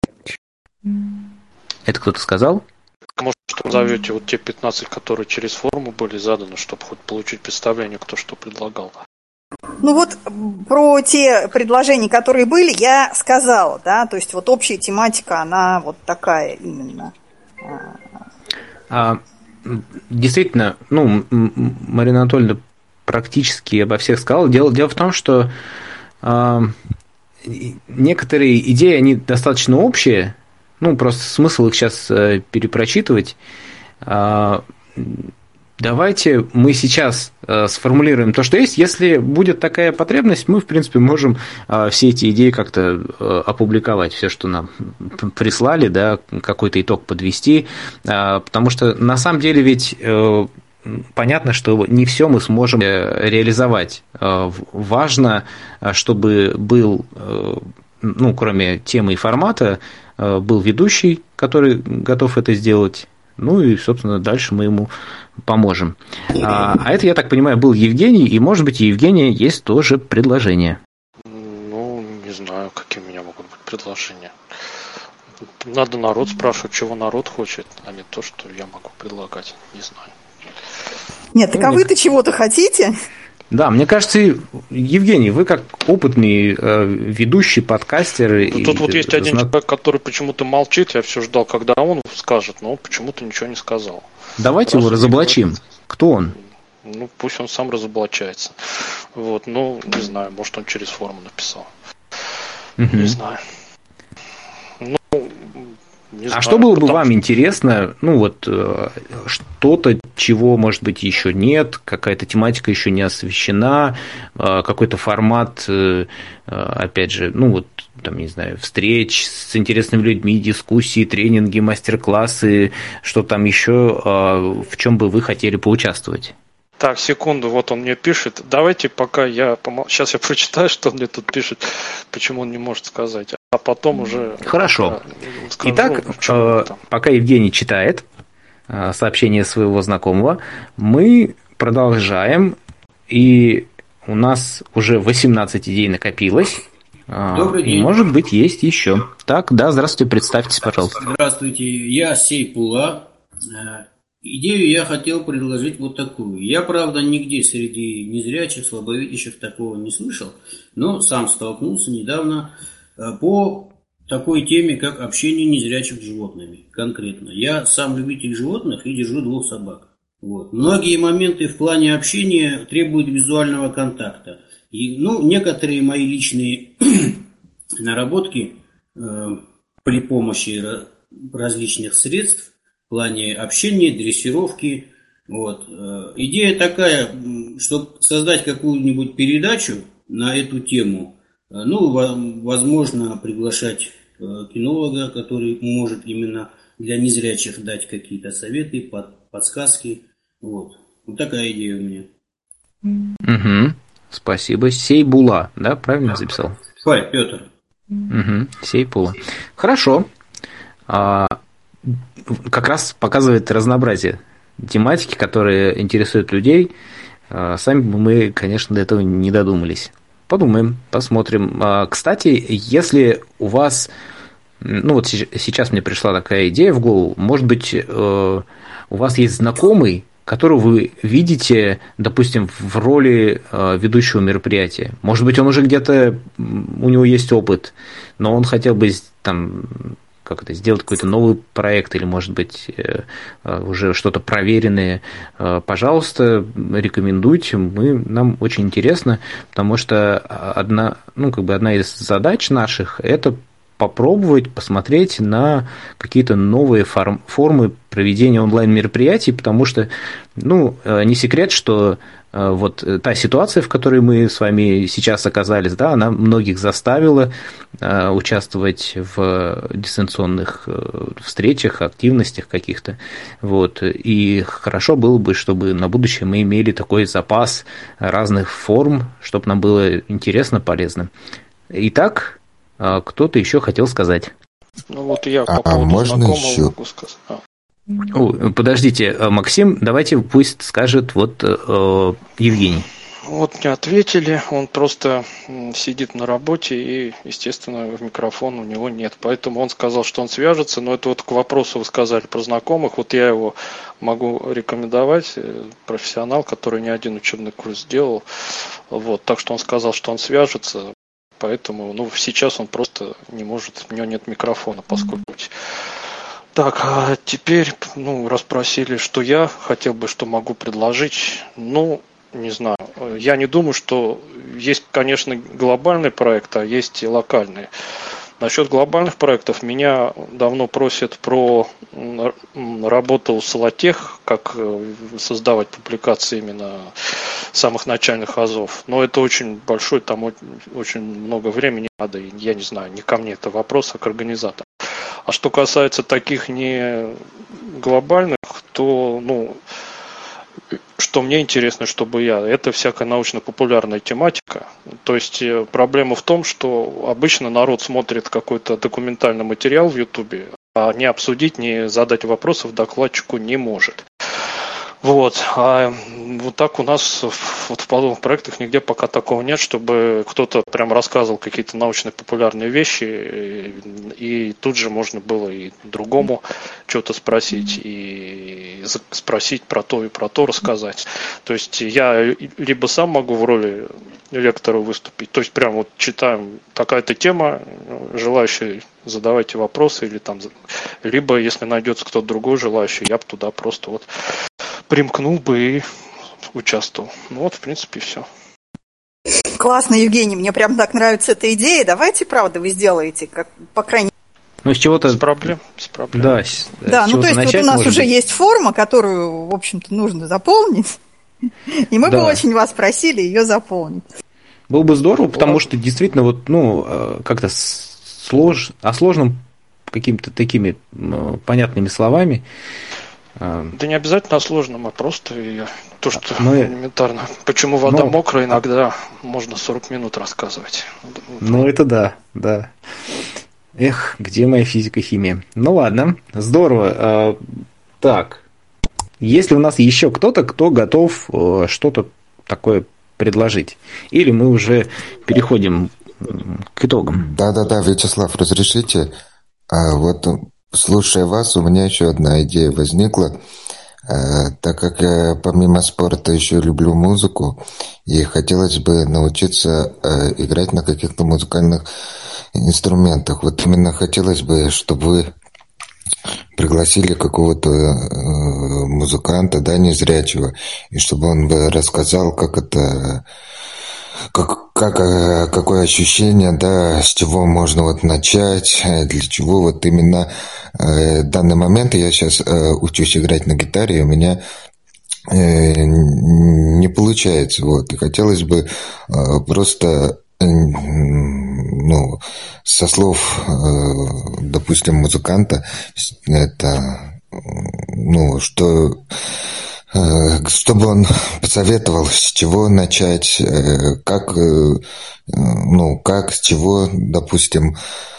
Это кто-то сказал? Может, назовете вот те 15, которые через форму были заданы, чтобы хоть получить представление, кто что предлагал. Ну вот про те предложения, которые были, я сказала, да, то есть вот общая тематика, она вот такая именно. Действительно, ну, Марина Анатольевна практически обо всех сказала. Дело в том, что некоторые идеи, они достаточно общие, ну, просто смысл их сейчас перепрочитывать. Давайте мы сейчас сформулируем то, что есть. Если будет такая потребность, мы, в принципе, можем все эти идеи как-то опубликовать, все, что нам прислали, да, какой-то итог подвести, потому что на самом деле ведь понятно, что не все мы сможем реализовать. Важно, чтобы был, ну, кроме темы и формата, был ведущий, который готов это сделать. Ну и, собственно, дальше мы ему поможем. А это, я так понимаю, был Евгений, и, может быть, у Евгения есть тоже предложение. Ну, не знаю, какие у меня могут быть предложения. Надо народ спрашивать, чего народ хочет, а не то, что я могу предлагать. Не знаю. Нет, так а вы-то чего-то хотите? Да, мне кажется, Евгений, вы как опытный ведущий, подкастер. Тут вот есть один человек, который почему-то молчит. Я все ждал, когда он скажет, но он почему-то ничего не сказал. Давайте его разоблачим. Кто он? Ну, пусть он сам разоблачается. Вот, ну, не знаю, может, он через форму написал. Не знаю. Ну, не знаю. Что было бы вам интересно, ну вот что-то, чего, может быть, еще нет, какая-то тематика еще не освещена, какой-то формат, опять же, ну вот, там, не знаю, встреч с интересными людьми, дискуссии, тренинги, мастер-классы, что там еще, в чем бы вы хотели поучаствовать? Так, секунду, вот он мне пишет. Давайте пока сейчас я прочитаю, что он мне тут пишет, почему он не может сказать, а потом уже... Хорошо. Скажу, итак, пока Евгений читает сообщение своего знакомого, мы продолжаем, и у нас уже 18 идей накопилось. Добрый день. И, может быть, есть еще. Так, да, здравствуйте, представьтесь, пожалуйста. Здравствуйте, я Сейпула. Идею я хотел предложить вот такую. Я, правда, нигде среди незрячих, слабовидящих такого не слышал, но сам столкнулся недавно по такой теме, как общение незрячих с животными. Конкретно. Я сам любитель животных и держу 2 собак. Вот. Многие моменты в плане общения требуют визуального контакта. И, ну, некоторые мои личные наработки при помощи различных средств в плане общения, дрессировки. Вот. Идея такая, чтобы создать какую-нибудь передачу на эту тему, ну, возможно, приглашать кинолога, который может именно для незрячих дать какие-то советы, подсказки. Вот. Вот такая идея у меня. Угу. Спасибо. Сейбула, да, правильно записал? Петр. Угу. Сейпула. Хорошо. Как раз показывает разнообразие тематики, которые интересуют людей. Сами мы, конечно, до этого не додумались. Подумаем, посмотрим. Кстати, если у вас... Ну, вот сейчас мне пришла такая идея в голову. Может быть, у вас есть знакомый, которого вы видите, допустим, в роли ведущего мероприятия. Может быть, он уже где-то... У него есть опыт, но он хотел бы там... сделать какой-то новый проект или, может быть, уже что-то проверенное, пожалуйста, рекомендуйте. Нам очень интересно, потому что одна из задач наших – это попробовать посмотреть на какие-то новые формы проведения онлайн-мероприятий, потому что, не секрет, что вот та ситуация, в которой мы с вами сейчас оказались, да, она многих заставила участвовать в дистанционных встречах, активностях каких-то. Вот. И хорошо было бы, чтобы на будущее мы имели такой запас разных форм, чтобы нам было интересно, полезно. Итак, кто-то еще хотел сказать. Я по поводу знакомого могу сказать. Подождите, Максим, давайте пусть скажет Евгений. Не ответили, он просто сидит на работе и, естественно, микрофона у него нет. Поэтому он сказал, что он свяжется, но это к вопросу вы сказали про знакомых. Я его могу рекомендовать, профессионал, который не один учебный курс сделал. Так что он сказал, что он свяжется, поэтому сейчас он просто не может, у него нет микрофона, поскольку... Так, а теперь, расспросили, что я хотел бы, что могу предложить. Не знаю. Я не думаю, что есть, конечно, глобальный проект, а есть и локальные. Насчет глобальных проектов меня давно просят про работу у Солотех, как создавать публикации именно самых начальных азов. Но это очень большой, там очень много времени надо, и я не знаю, не ко мне это вопрос, а к организаторам. А что касается таких не глобальных, то, что мне интересно, чтобы это всякая научно-популярная тематика. То есть проблема в том, что обычно народ смотрит какой-то документальный материал в Ютубе, а не обсудить, не задать вопросов докладчику не может. А так у нас в подобных проектах нигде пока такого нет, чтобы кто-то прям рассказывал какие-то научно-популярные вещи, и тут же можно было и другому что-то спросить, и спросить про то и про то рассказать. То есть я либо сам могу в роли лектора выступить, то есть прям читаем такая-то тема, желающий задавайте вопросы, или либо если найдется кто-то другой желающий, я бы туда просто примкнул бы и участвовал. В принципе, все. Классно, Евгений, мне прям так нравится эта идея. Давайте, правда, вы сделаете, как, по крайней мере. С чего-то... С проблем. Да, то есть у нас уже есть форма, которую, в общем-то, нужно заполнить. И мы бы очень вас просили ее заполнить. Было бы здорово, потому что действительно как-то о сложном какими-то такими понятными словами. Да не обязательно о сложном, а просто то, что элементарно. Почему вода мокрая, иногда можно 40 минут рассказывать. Это да. Эх, где моя физика, химия? Ладно, здорово. Так, если у нас еще кто-то, кто готов что-то такое предложить? Или мы уже переходим к итогам? Да, Вячеслав, разрешите? Слушая вас, у меня еще одна идея возникла. Так как я помимо спорта еще люблю музыку, и хотелось бы научиться играть на каких-то музыкальных инструментах. Именно хотелось бы, чтобы вы пригласили какого-то музыканта, незрячего, и чтобы он бы рассказал, как это... какое ощущение, с чего можно начать, для чего именно в данный момент я сейчас учусь играть на гитаре, и у меня не получается, и хотелось бы просто со слов, допустим, музыканта, это, чтобы он посоветовал, с чего начать, как, с чего, допустим,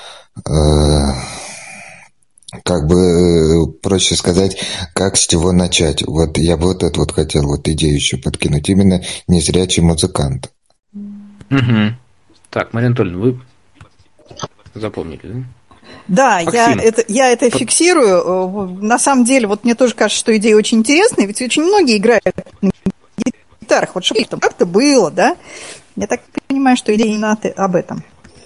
как бы проще сказать, как с чего начать. Я бы эту хотел идею еще подкинуть, именно незрячий музыкант. Угу. Так, Мария Анатольевна, вы запомнили, да? Да, я это фиксирую. На самом деле, мне тоже кажется, что идея очень интересная, ведь очень многие играют на гитарах. Чтобы их там как-то было, да? Я так понимаю, что идея именно об этом.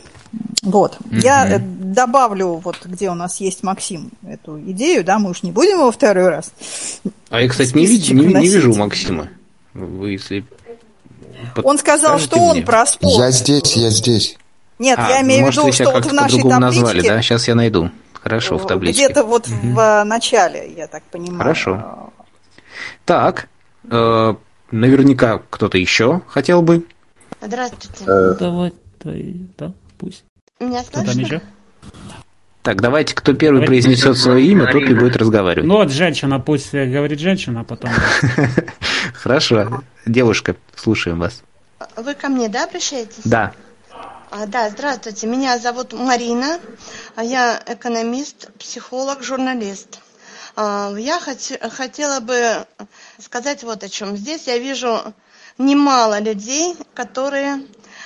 Я добавлю, где у нас есть Максим, эту идею, да, мы уж не будем его второй раз. А я, кстати, не вижу Максима. Вы, если он сказал, что он про спорт. Я здесь. Нет, я имею в виду, что вот в нашей табличке... назвали, да? Сейчас я найду. Хорошо, в табличке. Где-то вот в начале, я так понимаю. Хорошо. Так, наверняка кто-то еще хотел бы. Здравствуйте. Давай, да, пусть. Меня слышно? Так, давайте, кто первый произнесет свое имя, тот и будет разговаривать. Ну вот женщина, пусть говорит женщина, а потом... Хорошо. Девушка, слушаем вас. Вы ко мне, да, обращаетесь? Да. Да, здравствуйте. Меня зовут Марина. Я экономист, психолог, журналист. Я хотела бы сказать вот о чем. Здесь я вижу немало людей, которые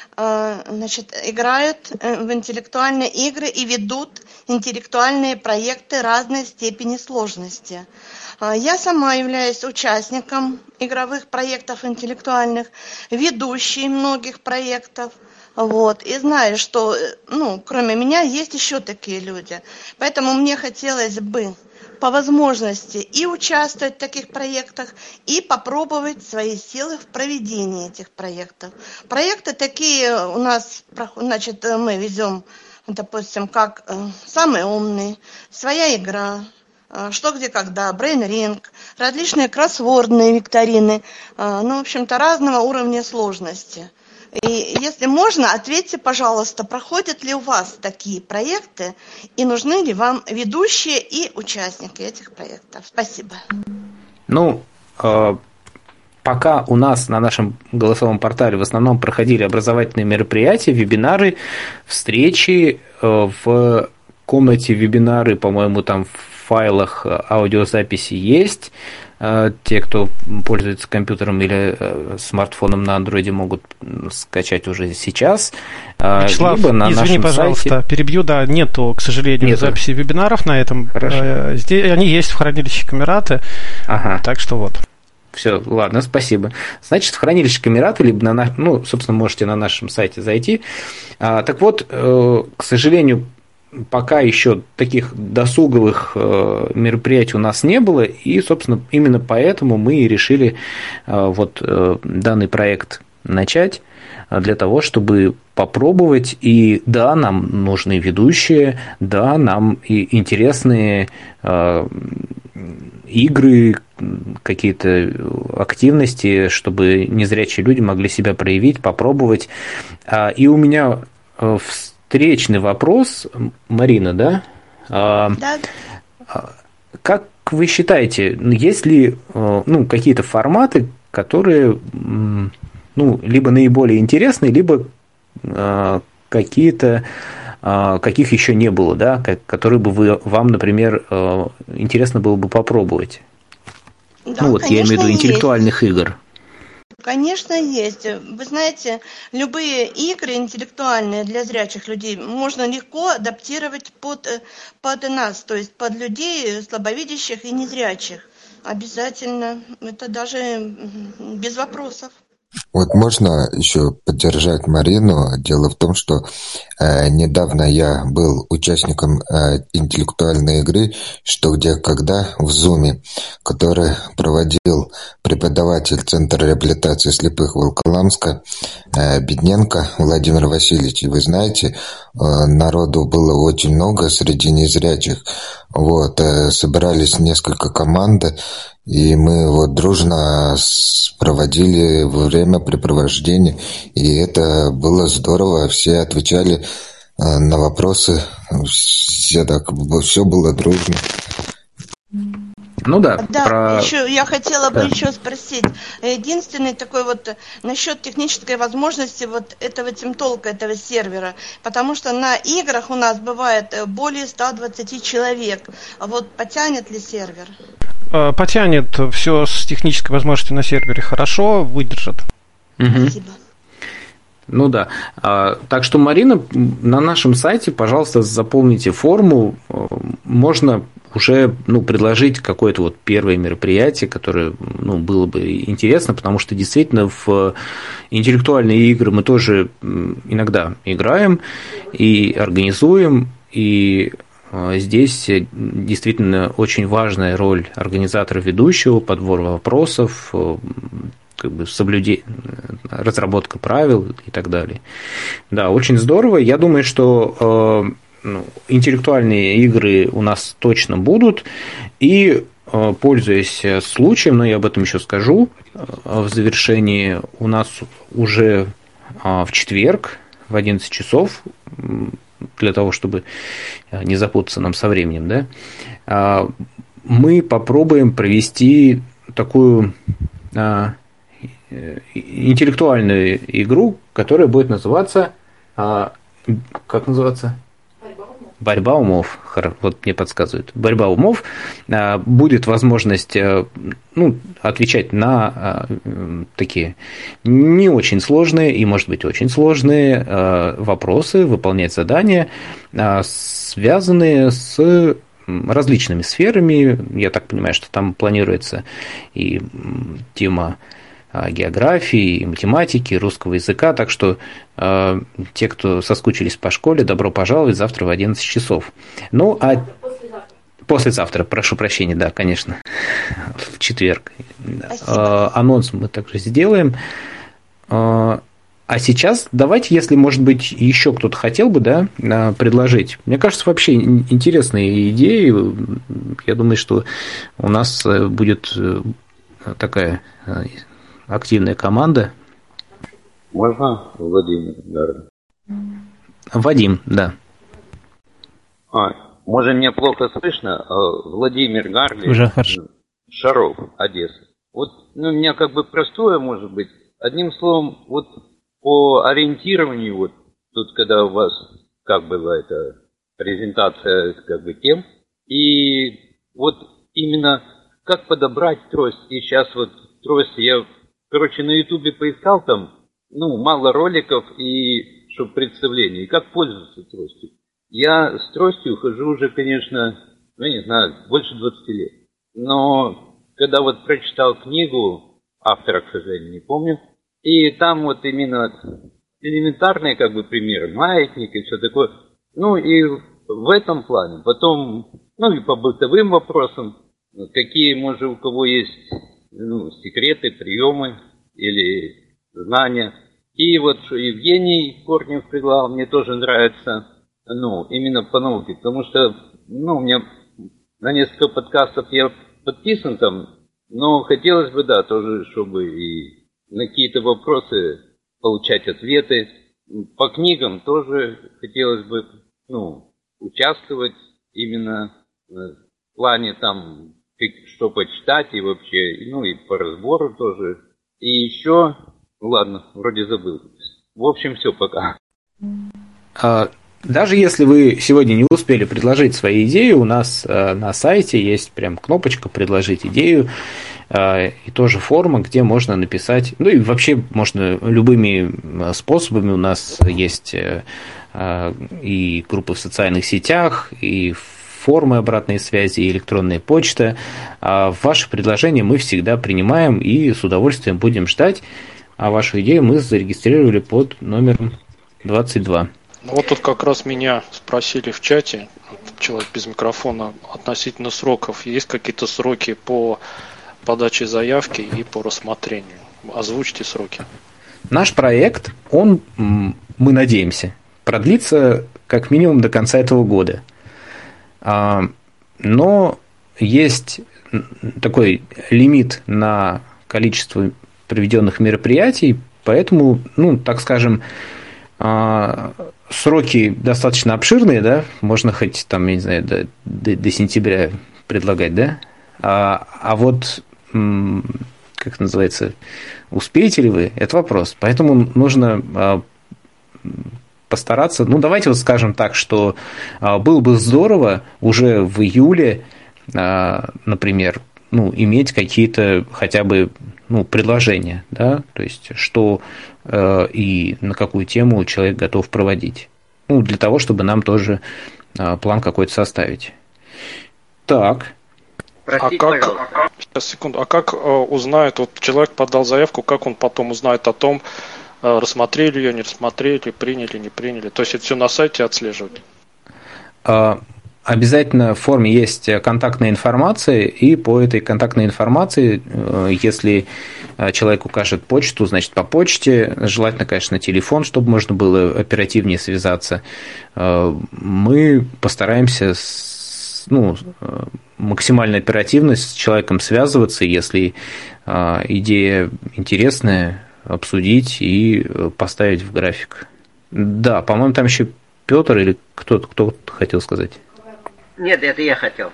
играют в интеллектуальные игры и ведут интеллектуальные проекты разной степени сложности. Я сама являюсь участником игровых проектов интеллектуальных, ведущей многих проектов. Вот, и знаю, что, кроме меня, есть еще такие люди. Поэтому мне хотелось бы по возможности и участвовать в таких проектах, и попробовать свои силы в проведении этих проектов. Проекты такие у нас, мы ведем, допустим, как «Самый умный», «Своя игра», «Что, где, когда», «Брейн-ринг», различные кроссвордные викторины, в общем-то, разного уровня сложности. И если можно, ответьте, пожалуйста, проходят ли у вас такие проекты и нужны ли вам ведущие и участники этих проектов? Спасибо. Пока у нас на нашем голосовом портале в основном проходили образовательные мероприятия, вебинары, встречи, в комнате вебинары, по-моему, там в файлах аудиозаписи есть. Те, кто пользуется компьютером или смартфоном на андроиде, могут скачать уже сейчас. Вячеслав, извини, пожалуйста, перебью. Да, нету, к сожалению, записи вебинаров на этом. Здесь, они есть в хранилище Камераты. Ага. Так что вот. Все, ладно, спасибо. Значит, в хранилище Камераты, либо собственно, можете на нашем сайте зайти. Так вот, к сожалению, пока еще таких досуговых мероприятий у нас не было, и, собственно, именно поэтому мы и решили данный проект начать, для того, чтобы попробовать. И да, нам нужны ведущие, да, нам и интересные игры, какие-то активности, чтобы незрячие люди могли себя проявить, попробовать. И у меня встречный вопрос, Марина, да? Да. Как вы считаете, есть ли какие-то форматы, которые либо наиболее интересны, либо какие-то, каких еще не было, да, которые бы вам, например, интересно было бы попробовать? Да, я имею в виду интеллектуальных игр. Конечно, есть. Вы знаете, любые игры интеллектуальные для зрячих людей можно легко адаптировать под нас, то есть под людей слабовидящих и незрячих. Обязательно. Это даже без вопросов. Вот можно еще поддержать Марину. Дело в том, что недавно я был участником интеллектуальной игры «Что, где, когда» в Zoom, который проводил преподаватель Центра реабилитации слепых Волоколамска Бедненко Владимир Васильевич. И вы знаете, народу было очень много среди незрячих. Собрались несколько команд, и мы дружно проводили времяпрепровождение, и это было здорово. Все отвечали на вопросы, все было дружно. Еще я хотела бы еще спросить. Единственный такой насчет технической возможности этого тимтолка, этого сервера, потому что на играх у нас бывает более 120 человек. Потянет ли сервер? Потянет, все с технической возможностью на сервере хорошо, выдержит. Спасибо. Так что, Марина, на нашем сайте, пожалуйста, заполните форму. Можно уже предложить какое-то первое мероприятие, которое было бы интересно, потому что действительно в интеллектуальные игры мы тоже иногда играем и организуем, и здесь действительно очень важная роль организатора-ведущего, подбор вопросов, как бы разработка правил и так далее. Да, очень здорово. Я думаю, что интеллектуальные игры у нас точно будут. И, пользуясь случаем, но я об этом еще скажу, в завершении у нас уже в четверг в 11 часов, для того, чтобы не запутаться нам со временем, да, мы попробуем провести такую интеллектуальную игру, которая будет называться... Как называется? Борьба умов. Вот мне подсказывают. Борьба умов. Будет возможность отвечать на такие не очень сложные и, может быть, очень сложные вопросы, выполнять задания, связанные с различными сферами. Я так понимаю, что там планируется и тема географии, и математики, и русского языка. Так что те, кто соскучились по школе, добро пожаловать завтра в 11 часов. Ну, а послезавтра, прошу прощения, да, конечно, в четверг. Анонс мы также сделаем. А сейчас давайте, если, может быть, еще кто-то хотел бы, да, предложить. Мне кажется, вообще интересные идеи. Я думаю, что у нас будет такая активная команда. Можно Владимир Гарлин? Вадим, да. Может, мне плохо слышно? Владимир Гарлин. Уже хорошо. Шаров, Одесса. Вот, у меня как бы простое, может быть. Одним словом, вот по ориентированию, вот тут, когда у вас как была эта презентация как бы тем, и вот именно как подобрать трость. И сейчас вот трость я, на Ютубе поискал там, мало роликов и чтобы представление, и как пользоваться тростью. Я с тростью хожу уже, конечно, не знаю, больше 20 лет. Но когда вот прочитал книгу, автора, к сожалению, не помню, и там вот именно элементарные как бы примеры, маятник и все такое. И в этом плане. Потом, и по бытовым вопросам, какие, может, у кого есть секреты, приемы или знания. И вот Евгений Корнев предлагал, мне тоже нравится, именно по науке, потому что, у меня на несколько подкастов я подписан там, но хотелось бы, да, тоже, чтобы и на какие-то вопросы получать ответы. По книгам тоже хотелось бы, участвовать именно в плане там, что почитать и вообще, и по разбору тоже. И еще, ладно, вроде забыл. В общем, все, пока. Даже если вы сегодня не успели предложить свои идеи, у нас на сайте есть прям кнопочка «Предложить идею», и тоже форма, где можно написать, и вообще можно любыми способами. У нас есть и группы в социальных сетях, и формы обратной связи, и электронная почта. Ваши предложения мы всегда принимаем и с удовольствием будем ждать. А вашу идею мы зарегистрировали под номером 22. Вот тут как раз меня спросили в чате, человек без микрофона, относительно сроков. Есть какие-то сроки по подаче заявки и по рассмотрению? Озвучьте сроки. Наш проект, мы надеемся, продлится как минимум до конца этого года. Но есть такой лимит на количество проведенных мероприятий, поэтому, так скажем, сроки достаточно обширные, да, можно хоть там, я не знаю, до сентября предлагать, да, а вот, как это называется, успеете ли вы, это вопрос, поэтому нужно постараться, давайте вот скажем так, что было бы здорово уже в июле, например, иметь какие-то хотя бы предложения, да, то есть что и на какую тему человек готов проводить, для того, чтобы нам тоже план какой-то составить. Так. Простите, сейчас, секунду. А как узнает, вот человек подал заявку, как он потом узнает о том, рассмотрели ее, не рассмотрели, приняли, не приняли? То есть это все на сайте отслеживать? обязательно в форме есть контактная информация, и по этой контактной информации, если человек укажет почту, значит, по почте, желательно, конечно, телефон, чтобы можно было оперативнее связаться, мы постараемся максимально оперативно с человеком связываться, если идея интересная, обсудить и поставить в график. Да, по-моему, там еще Петр или кто хотел сказать? Нет, это я хотел.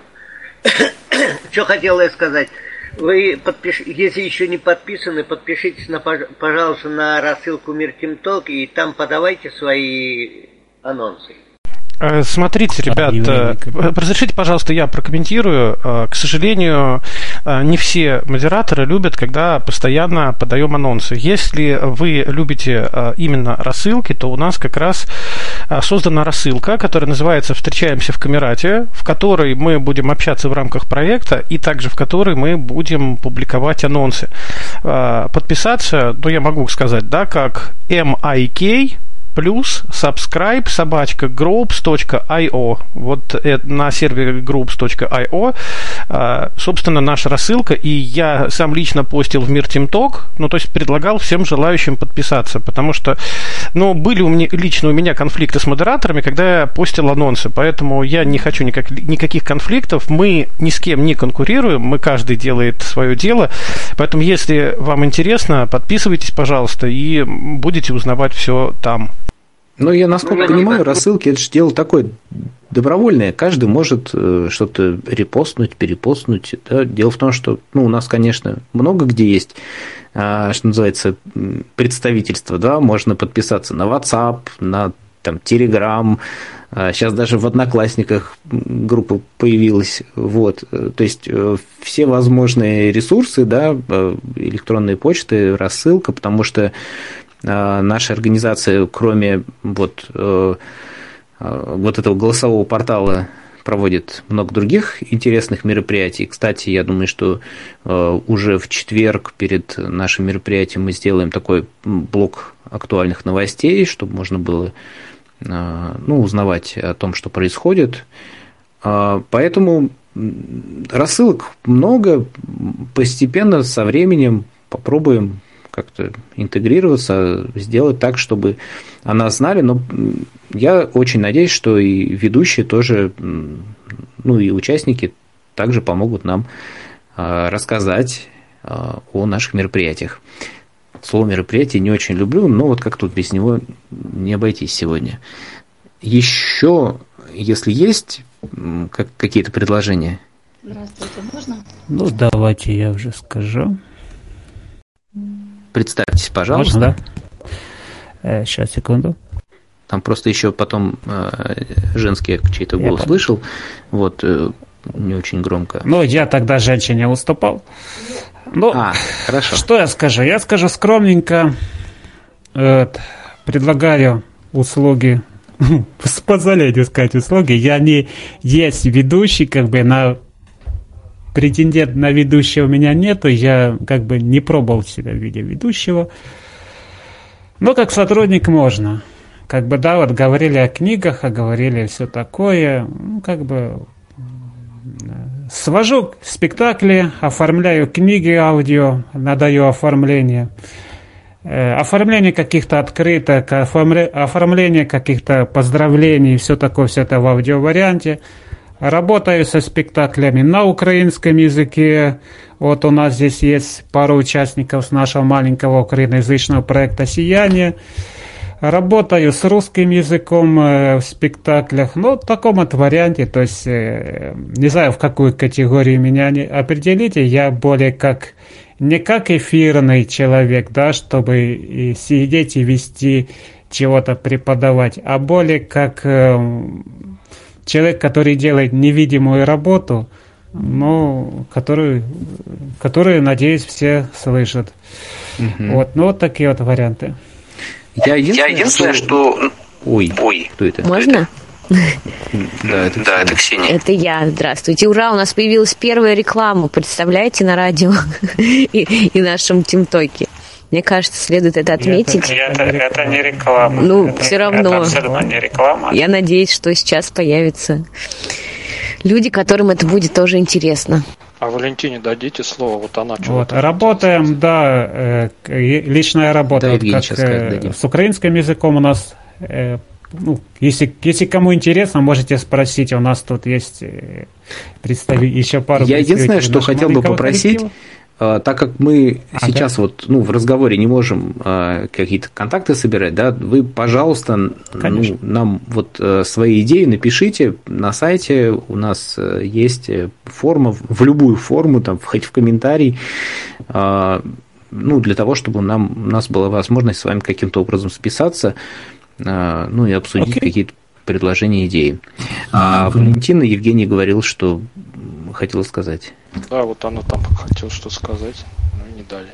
Что хотел я сказать? Вы если еще не подписаны, подпишитесь, пожалуйста, на рассылку Мир Тим Толк, и там подавайте свои анонсы. Смотрите, ребят, разрешите, пожалуйста, я прокомментирую. К сожалению, не все модераторы любят, когда постоянно подаем анонсы. Если вы любите именно рассылки, то у нас как раз создана рассылка, которая называется «Встречаемся в Камерате», в которой мы будем общаться в рамках проекта и также в которой мы будем публиковать анонсы. Подписаться, я могу сказать, да, как MIK плюс subscribe groups.io. Вот на сервере groups.io, собственно, наша рассылка, и я сам лично постил в Мир Тим Ток, то есть предлагал всем желающим подписаться, потому что, были у меня конфликты с модераторами, когда я постил анонсы, поэтому я не хочу никаких конфликтов, мы ни с кем не конкурируем, мы каждый делает свое дело, поэтому, если вам интересно, подписывайтесь, пожалуйста, и будете узнавать все там. Я, насколько понимаю, рассылки – это же дело такое добровольное. Каждый может что-то репостнуть, перепостнуть. Да? Дело в том, что у нас, конечно, много где есть, что называется, представительство. Да? Можно подписаться на WhatsApp, на Telegram. Сейчас даже в Одноклассниках группа появилась. Вот. То есть, все возможные ресурсы, да, электронные почты, рассылка, потому что наша организация, кроме вот этого голосового портала, проводит много других интересных мероприятий. Кстати, я думаю, что уже в четверг перед нашим мероприятием мы сделаем такой блок актуальных новостей, чтобы можно было узнавать о том, что происходит. Поэтому рассылок много, постепенно со временем попробуем как-то интегрироваться, сделать так, чтобы о нас знали. Но я очень надеюсь, что и ведущие тоже, и участники также помогут нам рассказать о наших мероприятиях. Слово «мероприятие» не очень люблю, но вот как тут без него не обойтись сегодня. Еще, если есть какие-то предложения? Здравствуйте, можно? Давайте я уже скажу. Представьтесь, пожалуйста. Можно, да? Сейчас, секунду. Там просто еще потом женский чей-то голос слышал. Вот, не очень громко. Я тогда женщине уступал. Хорошо. Что я скажу? Я скажу скромненько. Предлагаю услуги. Позволяйте сказать услуги. Я не есть ведущий, претендент на ведущего у меня нету, я не пробовал себя в виде ведущего. Но как сотрудник можно. Говорили о книгах, говорили все такое. Свожу спектакли, оформляю книги аудио, надаю оформление. Оформление каких-то открыток, оформление каких-то поздравлений, все это в аудиоварианте. Работаю со спектаклями на украинском языке. Вот у нас здесь есть пару участников с нашего маленького украиноязычного проекта «Сияние». Работаю с русским языком в спектаклях. В таком варианте. То есть, не знаю, в какую категорию меня определите. Я более не как эфирный человек, да, чтобы сидеть и вести, чего-то преподавать, а более как человек, который делает невидимую работу, которую, надеюсь, все слышат. Угу. Вот такие варианты. Я единственное, что... Ой, кто это? Можно? Да, это Ксения. Это я. Здравствуйте. Ура, у нас появилась первая реклама, представляете, на радио и нашем ТимТоке. Мне кажется, следует это отметить. Это не реклама. Все равно. Это абсолютно не реклама. Я надеюсь, что сейчас появится люди, которым это будет тоже интересно. А Валентине дадите слово, вот она вот, работаем, да, личная работа, вот как, с украинским языком у нас, если кому интересно, можете спросить, у нас тут есть представитель, еще пару. Я единственное, что хотел бы попросить, так как мы сейчас вот, в разговоре не можем какие-то контакты собирать, да, вы, пожалуйста, нам вот свои идеи напишите на сайте, у нас есть форма, в любую форму, там, хоть в комментарий, для того, чтобы у нас была возможность с вами каким-то образом списаться, и обсудить какие-то предложения, идеи. А Валентина, Евгений говорил, что хотела сказать. Да, вот она там хотела что сказать, но не дали.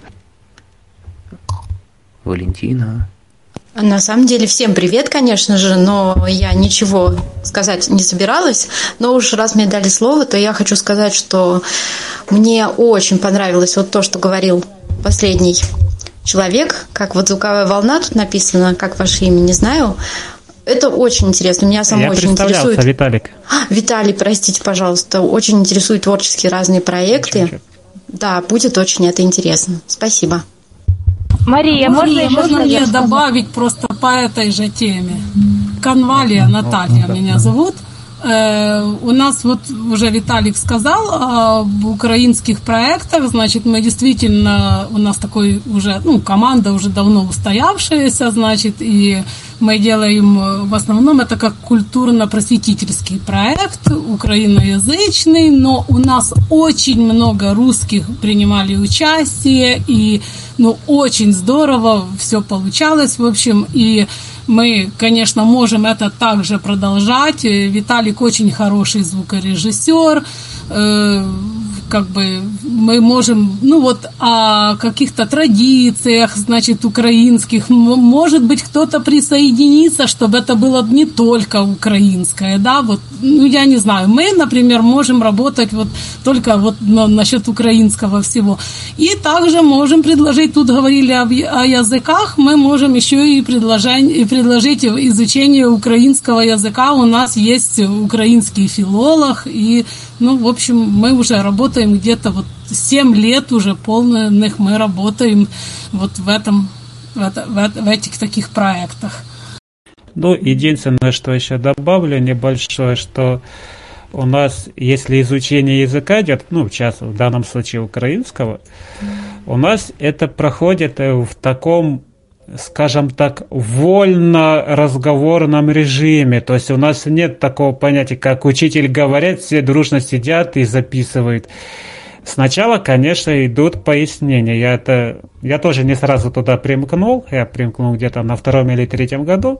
Валентина. На самом деле, всем привет, конечно же, но я ничего сказать не собиралась. Но уж раз мне дали слово, то я хочу сказать, что мне очень понравилось вот то, что говорил последний человек, как вот звуковая волна тут написано, как ваше имя, не знаю. Это очень интересно. Меня самого очень интересует. Виталик. Виталий, простите, пожалуйста. Очень интересуют творческие разные проекты. Да, будет очень это интересно. Спасибо. Мария, можно мне добавить просто по этой же теме? Конвалия Наталья меня зовут. У нас вот уже Виталик сказал об украинских проектах, значит, мы действительно, у нас такой уже, команда уже давно устоявшаяся, значит, и мы делаем в основном это как культурно-просветительский проект, украиноязычный, но у нас очень много русских принимали участие, и, очень здорово все получалось, в общем, и мы, конечно, можем это также продолжать. Виталик очень хороший звукорежиссер. Мы можем, о каких-то традициях, значит, украинских, может быть, кто-то присоединится, чтобы это было не только украинское, да, я не знаю, мы, например, можем работать только насчет украинского всего. И также можем предложить, тут говорили о языках, мы можем еще и предложить изучение украинского языка. У нас есть украинский филолог, и в общем, мы уже работаем где-то 7 лет уже полных мы работаем в этих таких проектах. Единственное, что еще добавлю небольшое, что у нас, если изучение языка идет, в данном случае украинского, у нас это проходит в таком, скажем так, вольно-разговорном режиме. То есть у нас нет такого понятия, как учитель говорит, все дружно сидят и записывают. Сначала, конечно, идут пояснения. Я тоже не сразу туда примкнул. Я примкнул где-то на 2-м или 3-м году.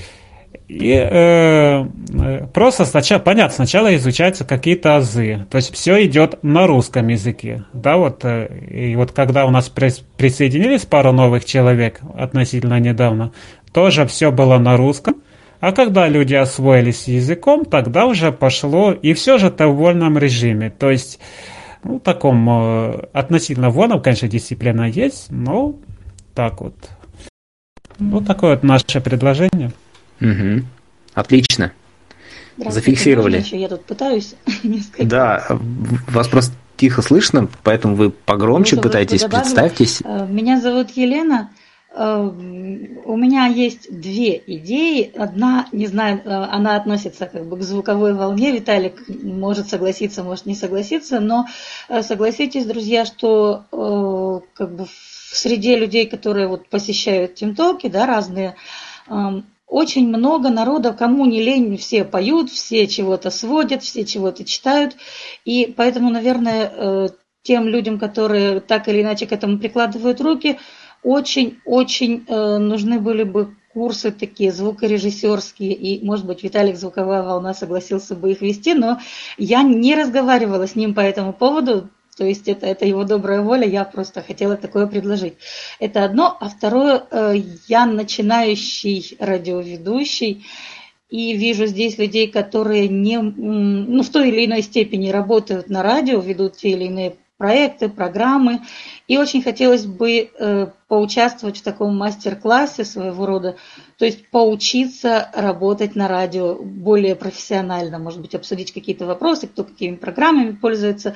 И просто сначала изучаются какие-то азы. То есть все идет на русском языке. Да, и когда у нас присоединились пару новых человек относительно недавно, тоже все было на русском. А когда люди освоились языком, тогда уже пошло, и все же это в вольном режиме. То есть, таком относительно вольном, конечно, дисциплина есть, но так вот. Такое вот наше предложение. Угу. Отлично. Зафиксировали. Я тут пытаюсь несколько. Да, вас просто тихо слышно, поэтому вы погромче пытаетесь, представьтесь. Меня зовут Елена. У меня есть 2 идеи. Одна, не знаю, она относится к звуковой волне. Виталик может согласиться, может не согласиться, но согласитесь, друзья, что в среде людей, которые посещают тимтоки, да, разные, очень много народов, кому не лень, все поют, все чего-то сводят, все чего-то читают. И поэтому, наверное, тем людям, которые так или иначе к этому прикладывают руки, очень-очень нужны были бы курсы такие звукорежиссерские. И, может быть, Виталик «Звуковая волна» согласился бы их вести, но я не разговаривала с ним по этому поводу. То есть это его добрая воля, я просто хотела такое предложить. Это одно. А второе, я начинающий радиоведущий, и вижу здесь людей, которые в той или иной степени работают на радио, ведут те или иные проекты, программы. И очень хотелось бы поучаствовать в таком мастер-классе своего рода, то есть поучиться работать на радио более профессионально, может быть, обсудить какие-то вопросы, кто какими программами пользуется,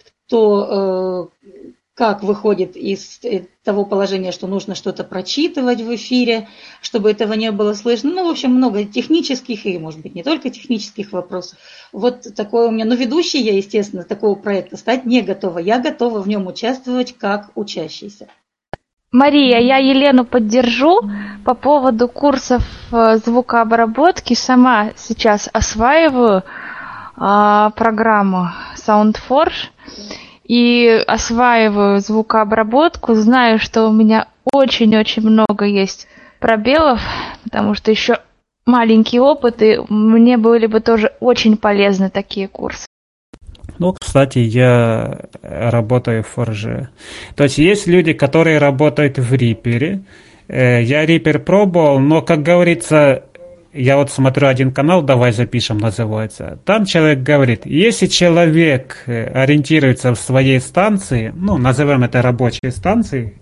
кто как выходит из того положения, что нужно что-то прочитывать в эфире, чтобы этого не было слышно. Ну, в общем, много технических и, может быть, не только технических вопросов. Вот такое у меня. Но ведущей я, естественно, такого проекта стать не готова. Я готова в нем участвовать как учащийся. Мария, я Елену поддержу по поводу курсов звукообработки. Сама сейчас осваиваю программу SoundForge. И осваиваю звукообработку, знаю, что у меня очень-очень много есть пробелов, потому что еще маленький опыт, и мне были бы тоже очень полезны такие курсы. Ну, кстати, я работаю в Forge. То есть есть люди, которые работают в Reaper. Я Reaper пробовал, но, как говорится, я вот смотрю один канал, «Давай запишем» называется. Там человек говорит, если человек ориентируется в своей станции, ну, назовем это рабочей станцией,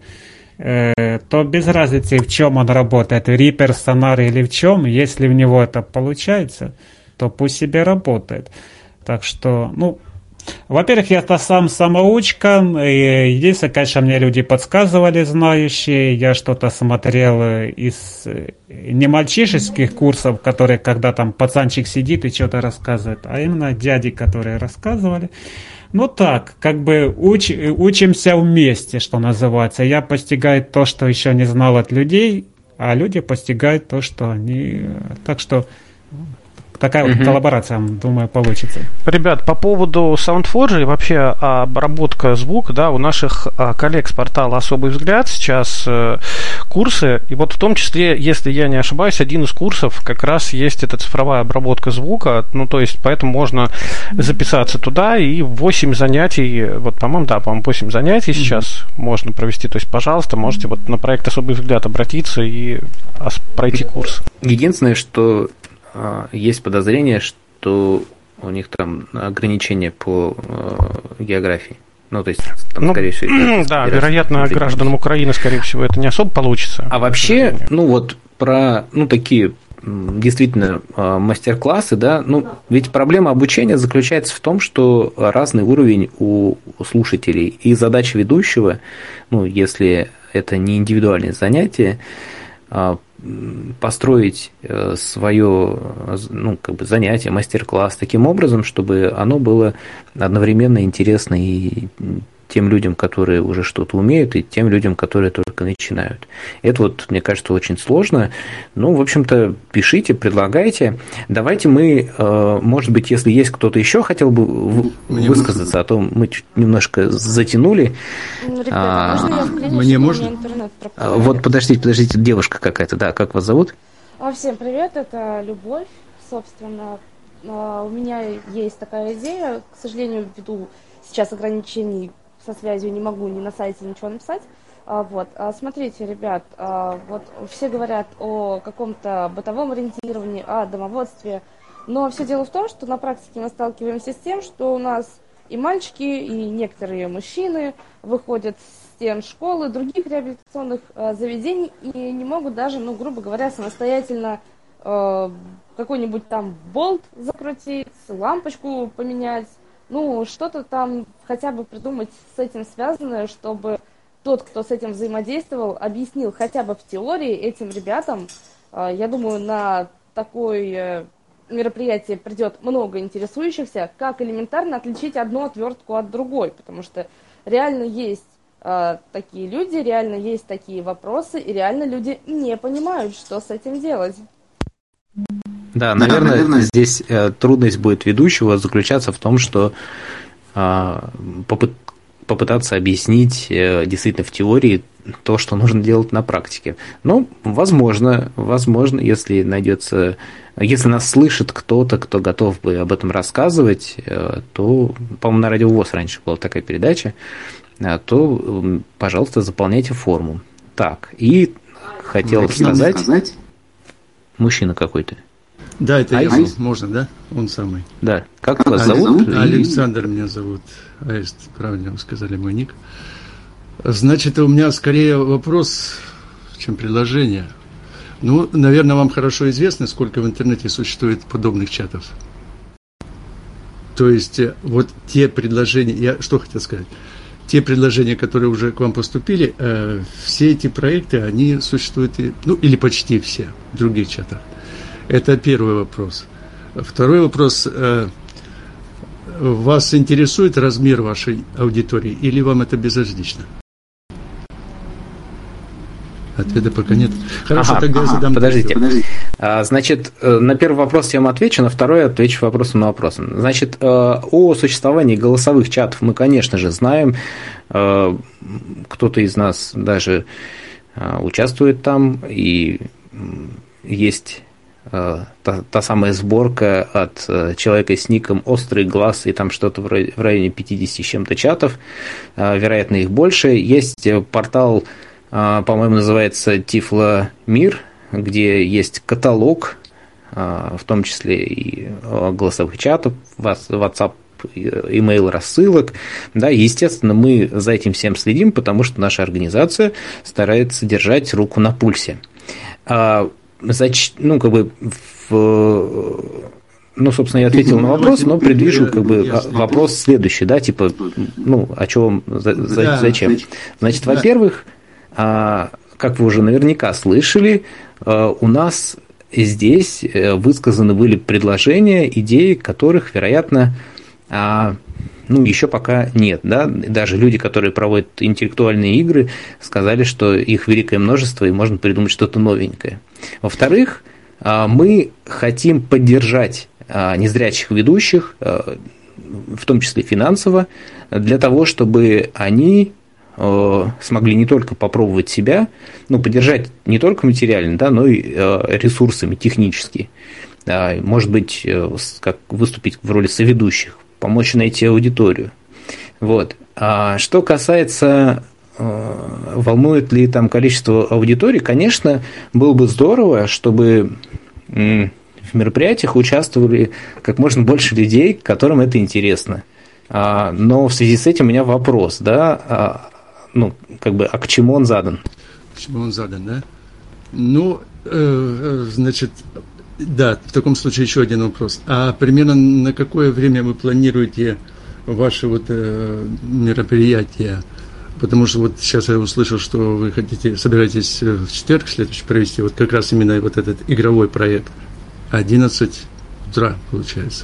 то без разницы, в чем он работает, Reaper, Sonar или в чем, если в него это получается, то пусть себе работает. Так что, ну, во-первых, я-то сам самоучка, единственное, конечно, мне люди подсказывали, знающие, я что-то смотрел из не мальчишеских курсов, которые, когда там пацанчик сидит и что-то рассказывает, а именно дяди, которые рассказывали. Ну так, как бы учимся вместе, что называется. Я постигаю то, что еще не знал от людей, а люди постигают то, что они... Так что... Такая вот коллаборация, думаю, получится. Ребят, по поводу SoundForge и вообще обработка звука, да, у наших коллег с портала «Особый взгляд» сейчас курсы, и вот в том числе, если я не ошибаюсь, один из курсов как раз есть эта цифровая обработка звука, ну, то есть, поэтому можно записаться туда, и 8 занятий, вот, по-моему, 8 занятий сейчас можно провести, то есть, пожалуйста, можете вот на проект «Особый взгляд» обратиться и пройти курс. Единственное, что есть подозрение, что у них там ограничения по географии. Ну, то есть, там, скорее всего... Да, вероятно, гражданам Украины, скорее всего, это не особо получится. А вообще, ну, вот про, ну, такие действительно мастер-классы, да, ну, ведь проблема обучения заключается в том, что разный уровень у слушателей, и задача ведущего, ну, если это не индивидуальное занятие, построить свое, ну, как бы занятие, мастер-класс таким образом, чтобы оно было одновременно интересно и тем людям, которые уже что-то умеют, и тем людям, которые только начинают. Это вот, мне кажется, очень сложно. Ну, в общем-то, пишите, предлагайте. Давайте мы, может быть, если есть кто-то еще хотел бы высказаться, а то мы чуть немножко затянули. Мне можно? Вот, подождите, девушка какая-то, да, как вас зовут? Всем привет, это Любовь, собственно. У меня есть такая идея, к сожалению, ввиду сейчас ограничений со связью не могу ни на сайте ничего написать. Вот. Смотрите, ребят, вот все говорят о каком-то бытовом ориентировании, о домоводстве, но все дело в том, что на практике мы сталкиваемся с тем, что у нас и мальчики, и некоторые мужчины выходят с стен школы, других реабилитационных заведений и не могут даже, ну, грубо говоря, самостоятельно какой-нибудь там болт закрутить, лампочку поменять, ну, что-то там хотя бы придумать с этим связанное, чтобы тот, кто с этим взаимодействовал, объяснил хотя бы в теории этим ребятам. Я думаю, на такое мероприятие придет много интересующихся, как элементарно отличить одну отвертку от другой, потому что реально есть такие люди, реально есть такие вопросы, и реально люди не понимают, что с этим делать. Да, наверное, здесь трудность будет ведущего заключаться в том, что попытаться объяснить действительно в теории то, что нужно делать на практике. Ну, возможно, если найдется, если нас слышит кто-то, кто готов бы об этом рассказывать, то, по-моему, на Радио ВОС раньше была такая передача, то, пожалуйста, заполняйте форму. Так, и хотел сказать... Мужчина какой-то. Да, это я, можно, да? Он самый. Да. Как вас зовут? Александр меня зовут. Аист, правильно вы сказали мой ник. Значит, у меня скорее вопрос, чем предложение. Ну, наверное, вам хорошо известно, сколько в интернете существует подобных чатов. То есть, вот те предложения, я что хотел сказать, те предложения, которые уже к вам поступили, все эти проекты, они существуют, ну, или почти все в других чатах. Это первый вопрос. Второй вопрос, вас интересует размер вашей аудитории, или вам это безразлично? Ответа пока нет. Хорошо, тогда я задам. Подождите. Значит, на первый вопрос я вам отвечу, на второй отвечу вопросом на вопрос. Значит, о существовании голосовых чатов мы, конечно же, знаем. Кто-то из нас даже участвует там, и есть та самая сборка от человека с ником «Острый глаз», и там что-то в районе 50 с чем-то чатов, вероятно, их больше. Есть портал, по-моему, называется Тифломир, где есть каталог, в том числе и голосовых чатов, WhatsApp, email рассылок. Да, естественно, мы за этим всем следим, потому что наша организация старается держать руку на пульсе. Ну, как бы, ну, собственно, я ответил на вопрос, но предвижу, как бы, вопрос следующий, да, типа, ну, о чем, зачем? Значит, во-первых, как вы уже наверняка слышали, у нас здесь высказаны были предложения, идеи, которых, вероятно, ну, еще пока нет, да, даже люди, которые проводят интеллектуальные игры, сказали, что их великое множество, и можно придумать что-то новенькое. Во-вторых, мы хотим поддержать незрячих ведущих, в том числе финансово, для того, чтобы они смогли не только попробовать себя, но поддержать не только материально, да, но и ресурсами технически. Может быть, как выступить в роли соведущих, помочь найти аудиторию. Вот. А что касается, волнует ли там количество аудиторий, конечно, было бы здорово, чтобы в мероприятиях участвовали как можно больше людей, которым это интересно. Но в связи с этим у меня вопрос, да, ну, как бы, а к чему он задан? К чему он задан, да? Ну, значит, да, в таком случае еще один вопрос. А примерно на какое время вы планируете ваши вот мероприятия? Потому что вот сейчас я услышал, что вы собираетесь в четверг следующий провести вот как раз именно вот этот игровой проект. 11 утра, получается.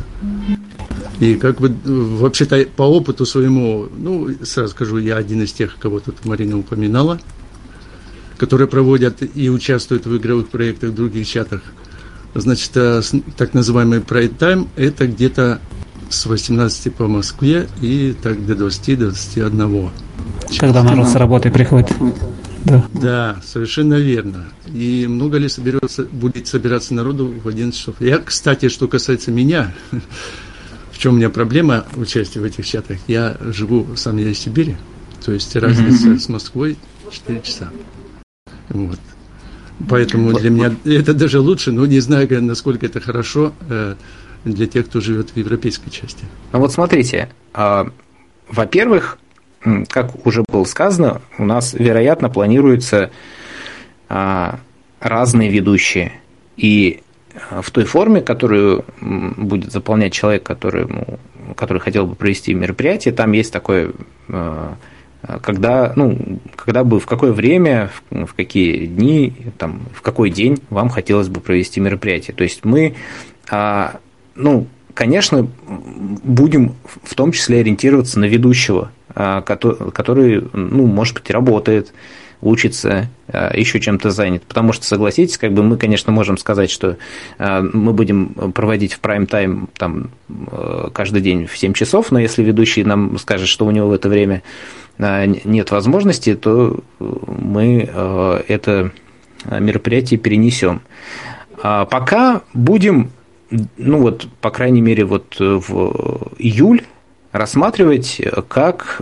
И как бы, вообще-то, по опыту своему, ну, сразу скажу, я один из тех, кого тут Марина упоминала, которые проводят и участвуют в игровых проектах в других чатах. Значит, так называемый Pride Time – это где-то с 18 по Москве и так до 20-21. Когда народ с работы приходит. Да, совершенно верно. И много ли будет собираться народу в 11 часов? Я, кстати, что касается меня, в чем у меня проблема участия в этих чатах, я живу сам я из Сибири, то есть разница с Москвой 4 часа. Вот. Поэтому для меня это даже лучше, но не знаю, насколько это хорошо для тех, кто живет в европейской части. Ну вот смотрите, во-первых, как уже было сказано, у нас, вероятно, планируются разные ведущие. И в той форме, которую будет заполнять человек, который хотел бы провести мероприятие, там есть такое, когда бы, в какое время, в какие дни, там, в какой день вам хотелось бы провести мероприятие. То есть мы, конечно, будем в том числе ориентироваться на ведущего, который, может быть, работает, учится, еще чем-то занят. Потому что, согласитесь, как бы мы, конечно, можем сказать, что мы будем проводить в прайм-тайм там каждый день в 7 часов, но если ведущий нам скажет, что у него в это время нет возможности, то мы это мероприятие перенесем. Пока будем, по крайней мере, вот в июль рассматривать как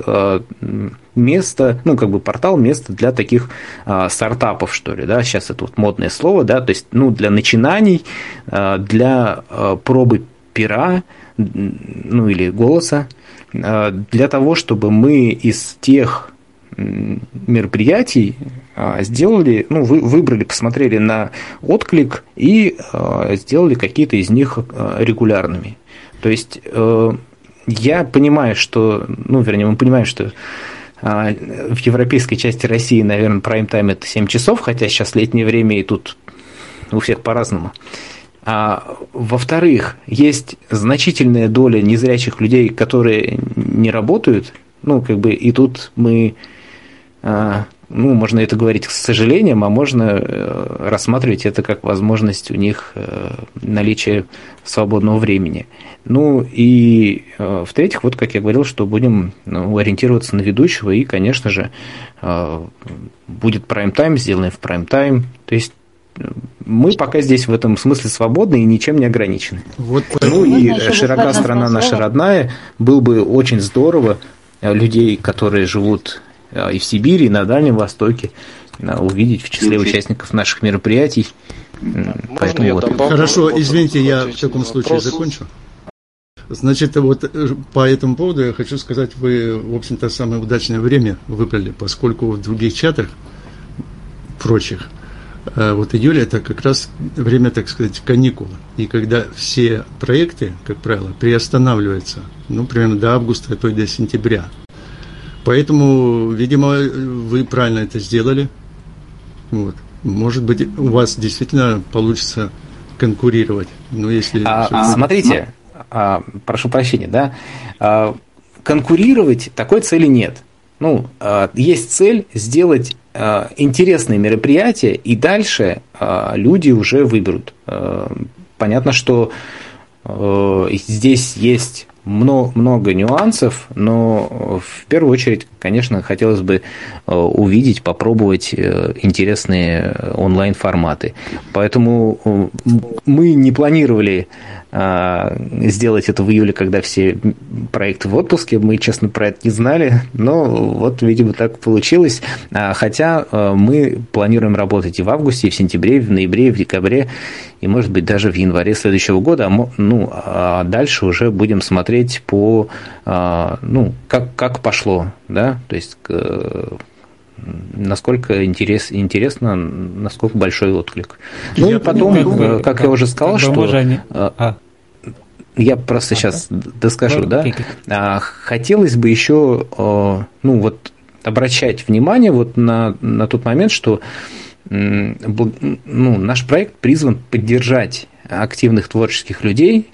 место, ну, как бы портал, место для таких стартапов, что ли, да, сейчас это вот модное слово, да, то есть, ну, для начинаний, для пробы пера, ну, или голоса, для того, чтобы мы из тех мероприятий сделали, ну, выбрали, посмотрели на отклик и сделали какие-то из них регулярными. То есть я понимаю, что, ну, вернее, мы понимаем, что в европейской части России, наверное, прайм-тайм это 7 часов, хотя сейчас летнее время и тут у всех по-разному. А во-вторых, есть значительная доля незрячих людей, которые не работают, ну, как бы, и тут мы, ну, можно это говорить с сожалением, а можно рассматривать это как возможность у них наличия свободного времени. Ну, и в-третьих, вот как я говорил, что будем ориентироваться на ведущего, и, конечно же, будет прайм-тайм, сделаем в прайм-тайм, то есть мы пока здесь в этом смысле свободны и ничем не ограничены. Вот, ну и широка страна наша родная, было бы очень здорово людей, которые живут и в Сибири, и на Дальнем Востоке, увидеть в числе участников наших мероприятий. Поэтому вот. Хорошо, извините, я в таком случае закончу. Значит, вот по этому поводу я хочу сказать, вы, в общем-то, самое удачное время выбрали, поскольку в других чатах, прочих, вот июль это как раз время, так сказать, каникул. И когда все проекты, как правило, приостанавливаются, ну, примерно до августа, а то и до сентября. Поэтому, видимо, вы правильно это сделали. Вот. Может быть, у вас действительно получится конкурировать. Но если... Смотрите, прошу прощения, да, конкурировать такой цели нет. Ну, есть цель сделать интересные мероприятия, и дальше люди уже выберут. Понятно, что здесь есть много нюансов, но в первую очередь, конечно, хотелось бы увидеть, попробовать интересные онлайн-форматы. Поэтому мы не планировали сделать это в июле, когда все проекты в отпуске. Мы, честно, про это не знали, но вот, видимо, так получилось. Хотя мы планируем работать и в августе, и в сентябре, и в ноябре, и в декабре, и, может быть, даже в январе следующего года. А дальше уже будем смотреть по, ну, как пошло, да, то есть насколько интересно, насколько большой отклик. Ну и потом, как я уже сказал, что... Я просто сейчас доскажу, да. Хотелось бы еще, ну, вот, обращать внимание вот на тот момент, что, ну, наш проект призван поддержать активных творческих людей,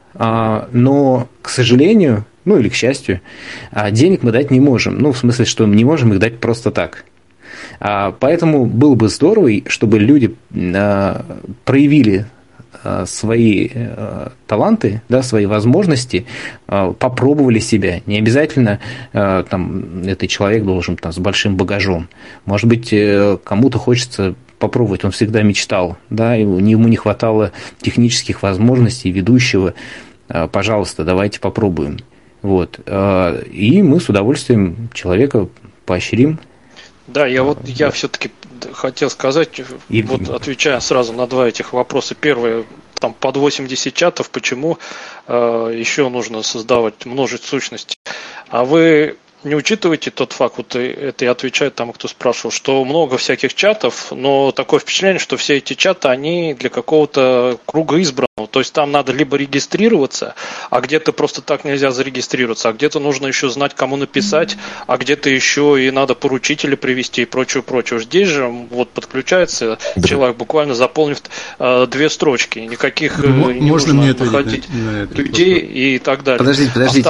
но, к сожалению, ну или к счастью, денег мы дать не можем. Ну, в смысле, что мы не можем их дать просто так. Поэтому было бы здорово, чтобы люди проявили свои таланты, да, свои возможности, попробовали себя. Не обязательно там, этот человек должен там, с большим багажом. Может быть, кому-то хочется попробовать, он всегда мечтал, да, ему не хватало технических возможностей ведущего. Пожалуйста, давайте попробуем. Вот. И мы с удовольствием человека поощрим. Да, я все-таки хотел сказать, вот отвечая сразу на два этих вопроса. Первое, там под 80 чатов, почему еще нужно создавать, множить сущности. А вы не учитываете тот факт, вот это я отвечаю тому, кто спрашивал, что много всяких чатов, но такое впечатление, что все эти чаты, они для какого-то круга избранного. То есть там надо либо регистрироваться, а где-то просто так нельзя зарегистрироваться, а где-то нужно еще знать, кому написать, а где-то еще и надо поручителя привести и прочее. Здесь же вот подключается человек, буквально заполнив 2 строчки, никаких не нужно находить людей и так далее. Подождите.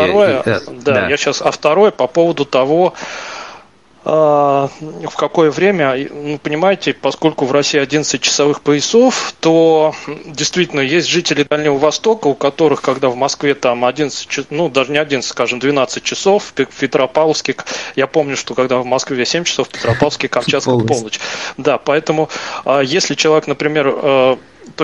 А второе по поводу того, в какое время, ну, понимаете, поскольку в России 11 часовых поясов, то действительно есть жители Дальнего Востока, у которых, когда в Москве там 11, ну даже не 11, скажем, 12 часов, в Петропавловске, я помню, что когда в Москве 7 часов, в Петропавловске, Камчатском полночь. Да, поэтому если человек, например, то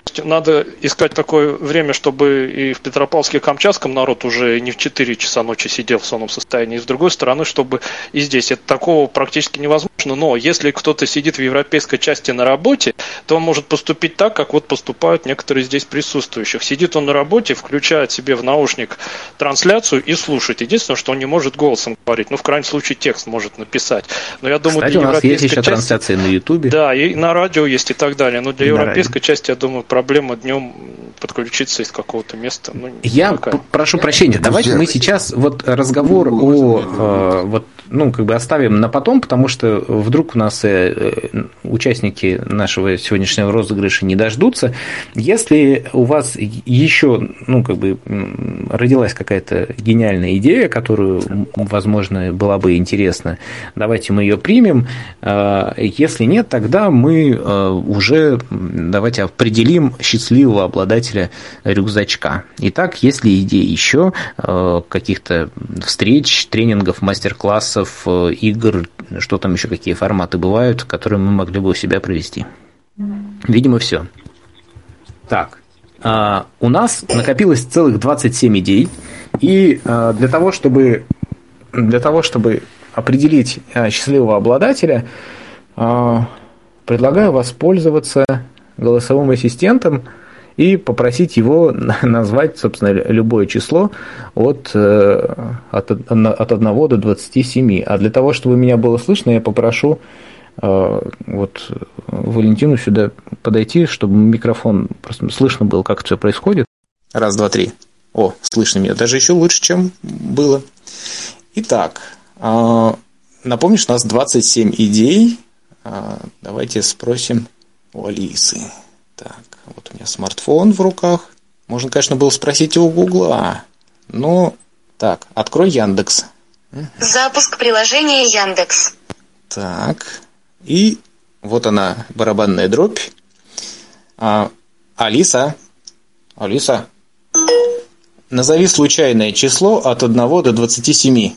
надо искать такое время, чтобы и в Петропавловске и Камчатском народ уже не в 4 часа ночи сидел в сонном состоянии. И с другой стороны, чтобы и здесь. Это такого практически невозможно. Но если кто-то сидит в европейской части на работе, то он может поступить так, как вот поступают некоторые здесь присутствующих. Сидит он на работе, включает себе в наушник трансляцию и слушает. Единственное, что он не может голосом говорить. Ну, в крайнем случае, текст может написать. Но я думаю, кстати, для у нас есть еще части... трансляции на Ютубе. Да, и на радио есть и так далее. Но для европейской части, я думаю, проблема днем подключиться из какого-то места. Ну, я прошу прощения, давайте мы сейчас вот разговор оставим на потом, потому что вдруг у нас участники нашего сегодняшнего розыгрыша не дождутся. Если у вас еще родилась какая-то гениальная идея, которую, возможно, была бы интересна, давайте мы ее примем. Если нет, тогда мы уже давайте определим счастливого обладателя рюкзачка. Итак, есть ли идеи еще каких-то встреч, тренингов, мастер-классов, игр, что там еще, какие форматы бывают, которые мы могли бы у себя провести? Видимо, все. Так, у нас накопилось целых 27 идей, и для того, чтобы определить счастливого обладателя, предлагаю воспользоваться голосовым ассистентом и попросить его назвать, собственно, любое число от 1 до 27. А для того, чтобы меня было слышно, я попрошу Валентину сюда подойти, чтобы микрофон просто слышно было, как это все происходит. 1, 2, 3. О, слышно меня. Даже еще лучше, чем было. Итак, напомню, что у нас 27 идей. Давайте спросим у Алисы. Так, вот у меня смартфон в руках. Можно, конечно, было спросить у Гугла. Но, так, открой Яндекс. Запуск приложения Яндекс. Так, и вот она, барабанная дробь. Алиса, назови случайное число от 1 до 27.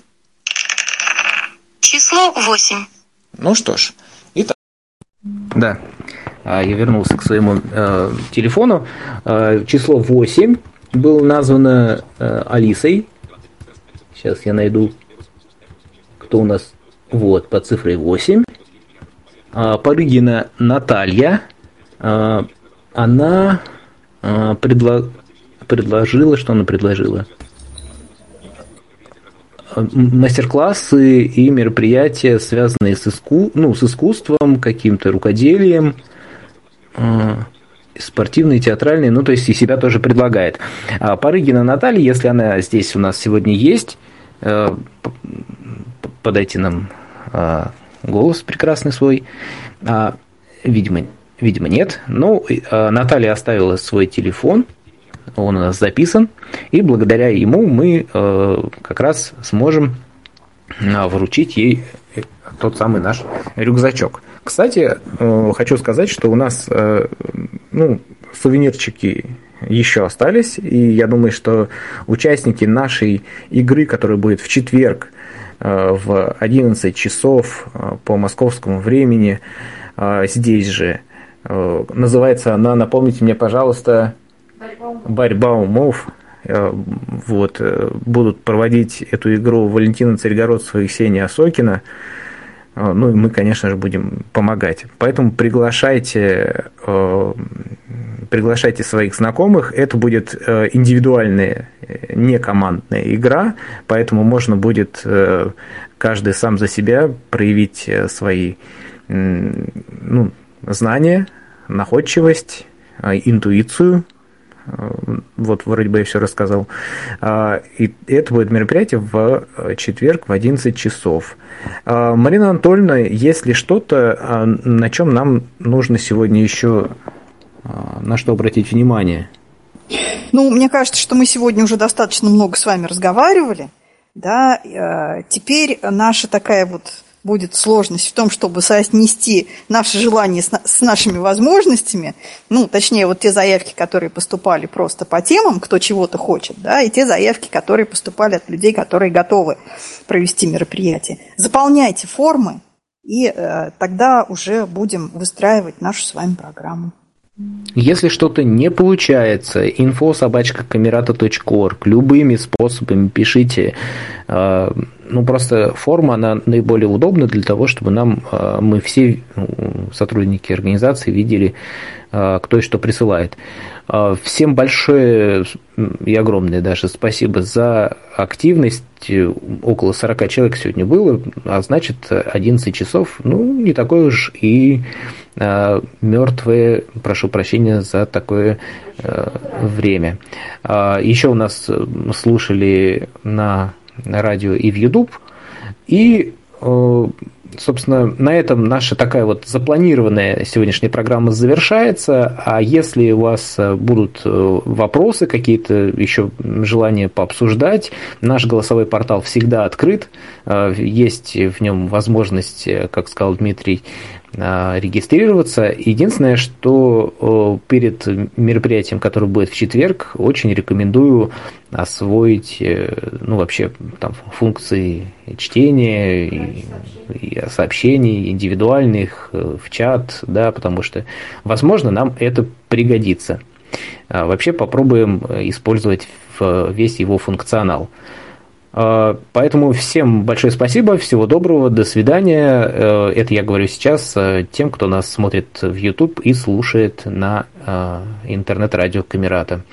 Число 8. Ну что ж, итак. Да, я вернулся к своему телефону. Число 8 было названо Алисой. Сейчас я найду, кто у нас. Вот, под цифрой 8. Порыгина Наталья. Она предложила, что она предложила? Мастер-классы и мероприятия, связанные с искусством, каким-то рукоделием, спортивные, театральные, то есть и себя тоже предлагает. Порыгина Наталья, если она здесь у нас сегодня есть, подайте нам голос прекрасный свой. Видимо, нет. Но Наталья оставила свой телефон, он у нас записан, и благодаря ему мы как раз сможем вручить ей тот самый наш рюкзачок. Кстати, хочу сказать, что у нас сувенирчики еще остались, и я думаю, что участники нашей игры, которая будет в четверг в 11 часов по московскому времени, здесь же, называется она, напомните мне, пожалуйста, «Борьба умов». Вот, будут проводить эту игру Валентина Царегородцева и Ксения Осокина. Ну и мы, конечно же, будем помогать. Поэтому приглашайте своих знакомых. Это будет индивидуальная, не командная игра, поэтому можно будет каждый сам за себя проявить свои знания, находчивость, интуицию. Вот вроде бы я все рассказал. И это будет мероприятие в четверг в 11 часов. Марина Анатольевна, есть ли что-то, на чем нам нужно сегодня еще, на что обратить внимание? Мне кажется, что мы сегодня уже достаточно много с вами разговаривали. Да? Теперь наша такая будет сложность в том, чтобы соотнести наши желания с нашими возможностями, точнее, те заявки, которые поступали просто по темам, кто чего-то хочет, да, и те заявки, которые поступали от людей, которые готовы провести мероприятие. Заполняйте формы, и тогда уже будем выстраивать нашу с вами программу. Если что-то не получается, info@camerata.org, любыми способами пишите. Просто форма, она наиболее удобна для того, чтобы мы все сотрудники организации видели, кто и что присылает. Всем большое и огромное даже спасибо за активность. Около 40 человек сегодня было, а значит 11 часов, не такое уж и мертвое, прошу прощения за такое время. Еще у нас слушали на радио и в YouTube, и собственно, на этом наша такая вот запланированная сегодняшняя программа завершается. А если у вас будут вопросы, какие-то еще желания пообсуждать, наш голосовой портал всегда открыт. Есть в нем возможность, как сказал Дмитрий, регистрироваться. Единственное, что перед мероприятием, которое будет в четверг, очень рекомендую освоить вообще там функции чтения и сообщений индивидуальных в чат, да, потому что, возможно, нам это пригодится. Вообще попробуем использовать весь его функционал. Поэтому всем большое спасибо, всего доброго, до свидания. Это я говорю сейчас тем, кто нас смотрит в YouTube и слушает на интернет-радио Камерата.